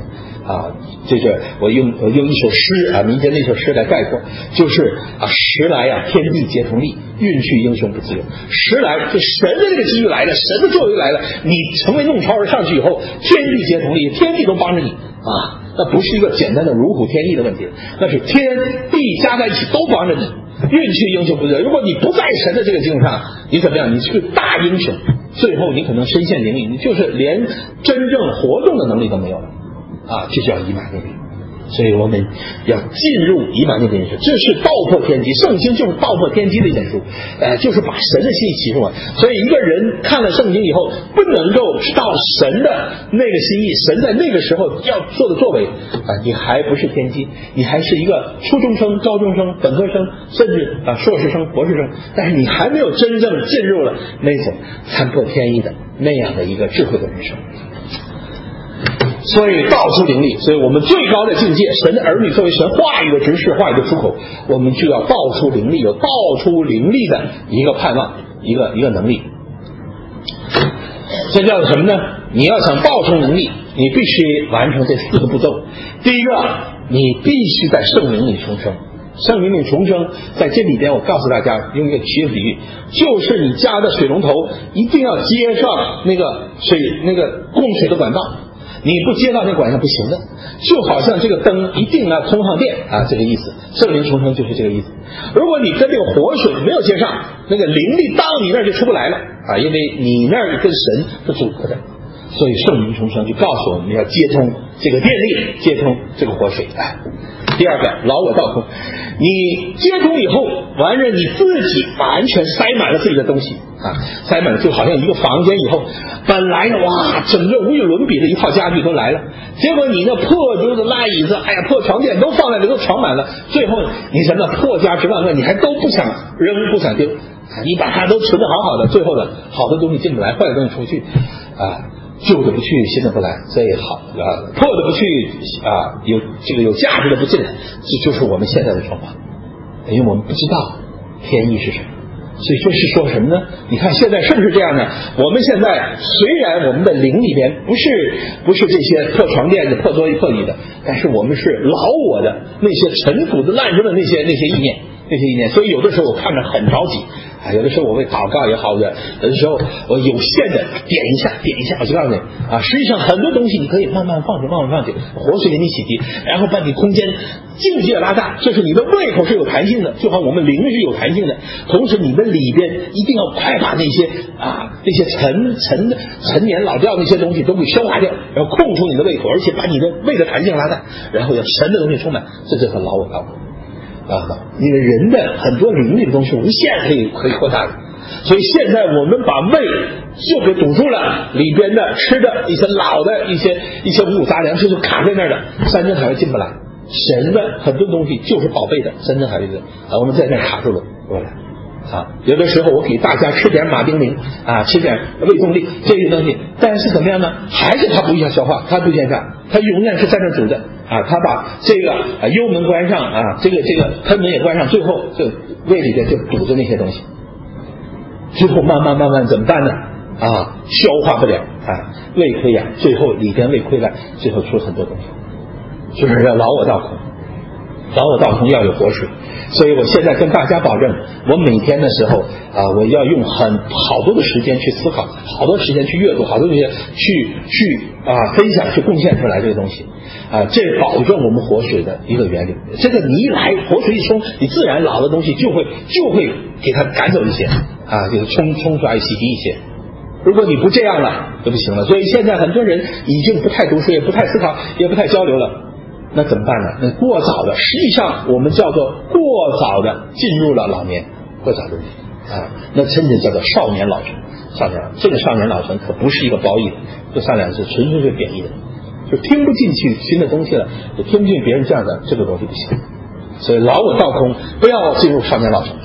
这个我用一首诗民间那首诗来概括，就是时来天地皆同力，运去英雄不自由。时来就神的这个机遇来了，神的作为来了，你成为弄潮儿上去以后，天地皆同力，天地都帮着你那不是一个简单的如虎添翼的问题，那是天地加在一起都帮着你，运去英雄不自由。如果你不在神的这个基础上，你怎么样？你是个大英雄，最后你可能身陷囹圄，你就是连真正活动的能力都没有了这叫以马内利。所以我们要进入以马内利人生，这是道破天机，圣经就是道破天机的一本书，就是把神的心意启示我。所以一个人看了圣经以后，不能够知道神的那个心意，神在那个时候要做的作为你还不是天机，你还是一个初中生、高中生、本科生，甚至硕士生、博士生，但是你还没有真正进入了那种参破天意的那样的一个智慧的人生。所以道出灵力，所以我们最高的境界，神的儿女作为神话语的执事、话语的出口，我们就要道出灵力，有道出灵力的一个盼望，一个能力。这叫做什么呢？你要想道出灵力，你必须完成这4个步骤。第一个，你必须在圣灵里重生。圣灵里重生，在这里边我告诉大家，用一个比喻，就是你家的水龙头一定要接上那个供水的管道，你不接到那管上不行的，就好像这个灯一定要通上电这个意思。圣灵重生就是这个意思。如果你跟这个活水没有接上，那个灵力到你那儿就出不来了因为你那儿跟神是阻隔的。所以圣灵重生就告诉我们要接通这个电力，接通这个活水。第二个，劳我道空，你接通以后，完了你自己完全塞满了自己的东西塞满了，就好像一个房间以后，本来整个无与伦比的一套家具都来了，结果你那破丢的烂椅子，破床垫都放在里，都床满了，最后你什么破家值万贯，你还都不想扔，不想丢你把它都存得好好的，最后呢，好的东西进不来，坏的东西出去旧的不去，新的不来，所以破的不去有价值的不进来，这就是我们现在的状况。因为我们不知道天意是什么，所以这是说什么呢？你看现在是不是这样呢？我们现在虽然我们的灵里边不是这些破床垫的、破桌椅、破椅的，但是我们是老我的那些陈腐的、烂扔的那些意念，所以有的时候我看着很着急有的时候我为祷告也好的，有的时候我有限的点一下，我就告诉你实际上很多东西你可以慢慢放下，活水给你洗涤，然后把你空间境界拉大，就是你的胃口是有弹性的，就好像我们灵是有弹性的，同时你的里边一定要快把那些陈年老掉那些东西都给消化掉，然后空出你的胃口，而且把你的胃的弹性拉大，然后要神的东西充满，这就是劳我道空因为人的很多灵力的东西无限可以扩大的，所以现在我们把胃就给堵住了，里边的吃的一些老的一些五谷杂粮就是卡在那儿的，山珍海味进不来，神的很多东西就是宝贝的山珍海味的我们在那卡住了过来有的时候我给大家吃点马丁啉吃点胃动力这些东西，但是怎么样呢？还是它不易消化，它不见下，它永远是在那堵着他把这个幽门关上这个喷门也关上，最后这胃里边就堵着那些东西，最后慢慢怎么办呢？消化不了胃溃疡，最后里边胃溃烂，最后出很多东西，就是要劳我道空。劳我道空要有活水，所以我现在跟大家保证，我每天的时候我要用好多的时间去思考，好多时间去阅读，好多时间去分享，去贡献出来这个东西这保证我们活水的一个原理。这个你一来活水一冲，你自然老的东西就会给它赶走一些就是冲出来洗涤一些。如果你不这样了就不行了。所以现在很多人已经不太读书，也不太思考，也不太交流了，那怎么办呢？那过早的，实际上我们叫做过早的进入了老年，过早的那真的叫做少年老成。这个少年老成可不是一个褒义的，这3两字纯粹是贬义的，就听不进去新的东西了，也听不进别人这样的，这个东西不行。所以劳我道空，不要进入少年老成。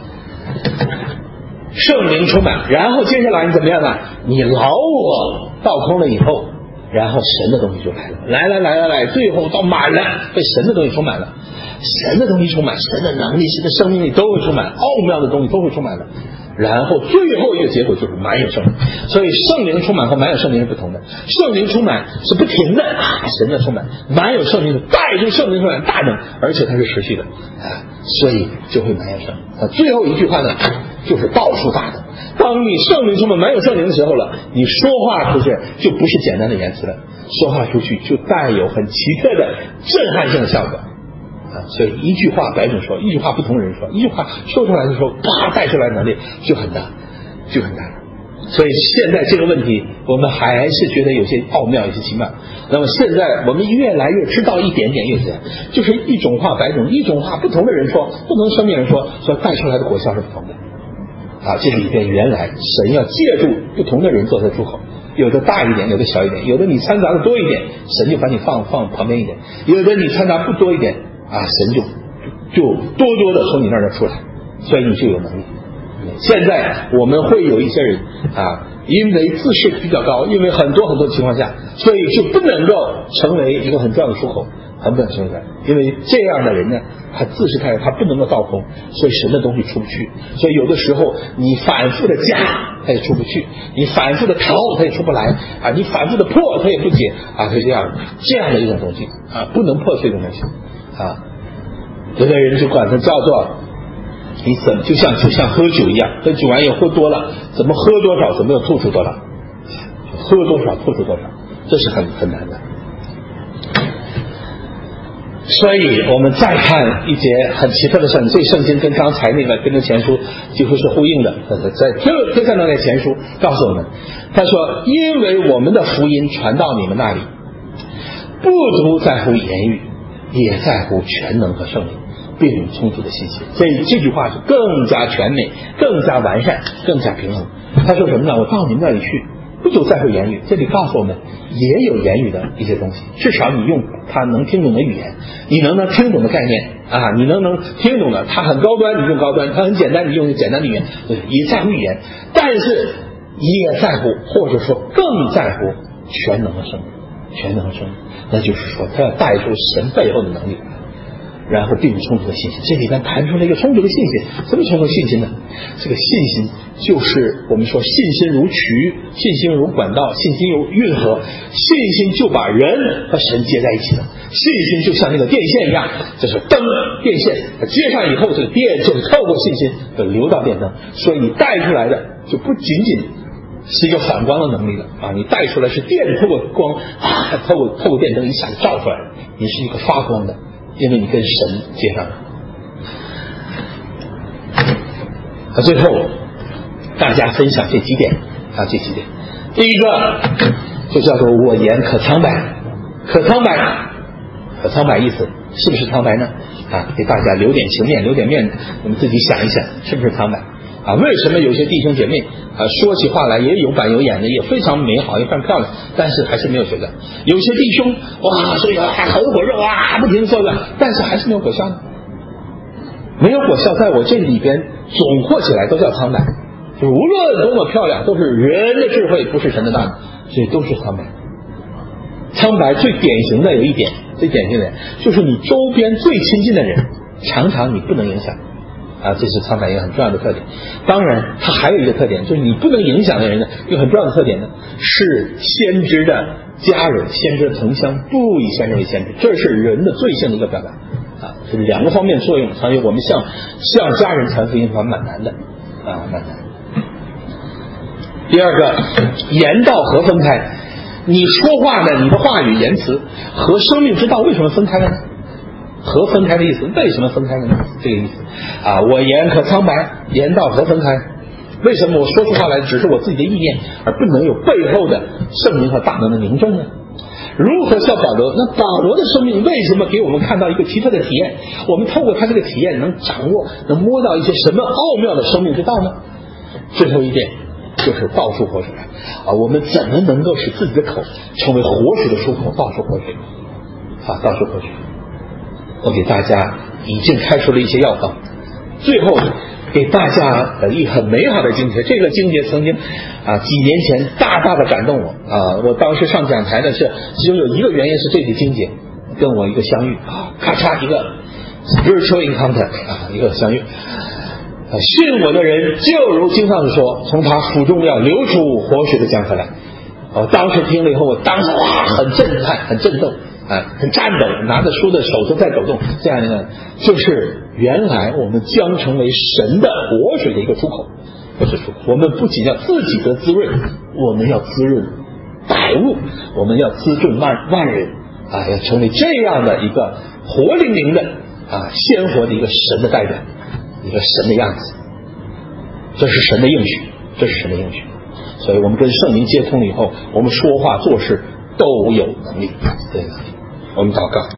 圣灵充满，然后接下来你怎么样呢？你劳我道空了以后，然后神的东西就来了，来，最后到满了，被神的东西充满了。神的东西充满，神的能力，神的生命力都会充满，奥妙的东西都会充满了。 然后最后一个结果就是满有圣灵。所以圣灵充满和满有圣灵是不同的，圣灵充满是不停的神的充满，满有圣灵是带着圣灵充满大能，而且它是持续的所以就会满有圣灵。最后一句话呢，就是道出大能。当你圣灵充满满有圣灵的时候了，你说话出去就不是简单的言辞了，说话出去就带有很奇特的震撼性的效果所以一句话百种说，一句话不同人说，一句话说出来的时候啪带出来的能力就很大就很大。所以现在这个问题我们还是觉得有些奥妙有些奇妙，那么现在我们越来越知道一点点越这样，就是一种话百种，一种话不同的人说，不同生命人说，所带出来的果效是不同的这里边原来神要借助不同的人做的出口，有的大一点，有的小一点，有的你掺杂的多一点，神就把你放旁边一点，有的你掺杂不多一点神就多多的从你那儿出来，所以你就有能力。现在我们会有一些人因为自视比较高，因为很多很多情况下，所以就不能够成为一个很重要的出口，很不能成为，因为这样的人呢，他自视太高，他不能够倒空，所以神的东西出不去。所以有的时候你反复的加他也出不去，你反复的逃他也出不来你反复的破他也不解是这样的一种东西不能破碎的东西有的人就管它叫做你怎么就像喝酒一样，喝酒完以后喝多了，怎么喝多少怎么又吐出多少，喝多少吐出多少，这是很难的。所以我们再看一节很奇特的圣经，这圣经跟刚才那个跟着前书几乎是呼应的，在推看到那前书告诉我们，他说因为我们的福音传到你们那里，不独在乎言语，也在乎全能和圣灵并充足的信心。所以这句话是更加全美，更加完善，更加平衡。他说什么呢？我到你们那里去，不就在乎言语，这里告诉我们也有言语的一些东西，至少你用他能听懂的语言，你能听懂的概念你能听懂的，他很高端你用高端，他很简单你用简单的语言，也在乎语言，但是也在乎或者说更在乎全能的圣灵，全能的圣灵，那就是说他要带出神背后的能力，然后并充足的信心。这里边谈出了一个充足的信心。什么充足信心呢？这个信心就是我们说信心如渠，信心如管道，信心如运河，信心就把人和神接在一起了。信心就像那个电线一样，这是灯电线接上以后，这个电就是透过信心流到电灯，所以你带出来的就不仅仅是一个反光的能力了你带出来是电透过光透过电灯一下子照出来了，你是一个发光的，因为你跟神接上了。最后大家分享这几点这几点。第一个就叫做我言可苍白，可苍白意思是不是苍白呢给大家留点情面留点面子，我们自己想一想是不是苍白为什么有些弟兄姐妹说起话来也有板有眼的，也非常美好也非常漂亮，但是还是没有学的。有些弟兄这个很火热不停说的，但是还是没有果效呢。没有果效，在我这里边总括起来都叫苍白，就无论多么漂亮都是人的智慧，不是神的大能，所以都是苍白。苍白最典型的有一点，最典型的就是你周边最亲近的人常常你不能影响这是苍白一个很重要的特点。当然它还有一个特点，就是你不能影响的人呢，一个很重要的特点呢是先知的家人，先知的同乡不以先知为先知，这是人的罪性的一个表达这两个方面作用，所以我们向家人传福音蛮难的蛮难。第二个，言道何分开？你说话呢，你的话语言辞和生命之道为什么分开了呢？何分开的意思？为什么分开了呢？这个意思我言可苍白，言道何分开？为什么我说出话来只是我自己的意念，而不能有背后的圣灵和大能的凝证呢？如何像保罗？那保罗的生命为什么给我们看到一个奇特的体验？我们透过他这个体验能掌握能摸到一些什么奥妙的生命之道呢？最后一点就是道出活水我们怎么能够使自己的口成为活水的出口，道出活水道出活水。我给大家已经开出了一些药方，最后给大家一很美好的经节。这个经节曾经几年前大大的感动我我当时上讲台的是其中有一个原因是这个经节跟我一个相遇咔嚓一个 spiritual encounter 一个相遇信我的人就如经上说，从他腹中要流出活水的江河来。当时听了以后，我当时哇，很震撼，很震动，很颤抖，拿着书的手都在抖动。这样呢，就是原来我们将成为神的活水的一个出口，不是出口。我们不仅要自己的滋润，我们要滋润百物，我们要滋润万人要成为这样的一个活灵灵的鲜活的一个神的代表，一个神的样子。这是神的应许，这是神的应许。所以我们跟圣灵接通了以后，我们说话做事都有能力。对，我们祷告。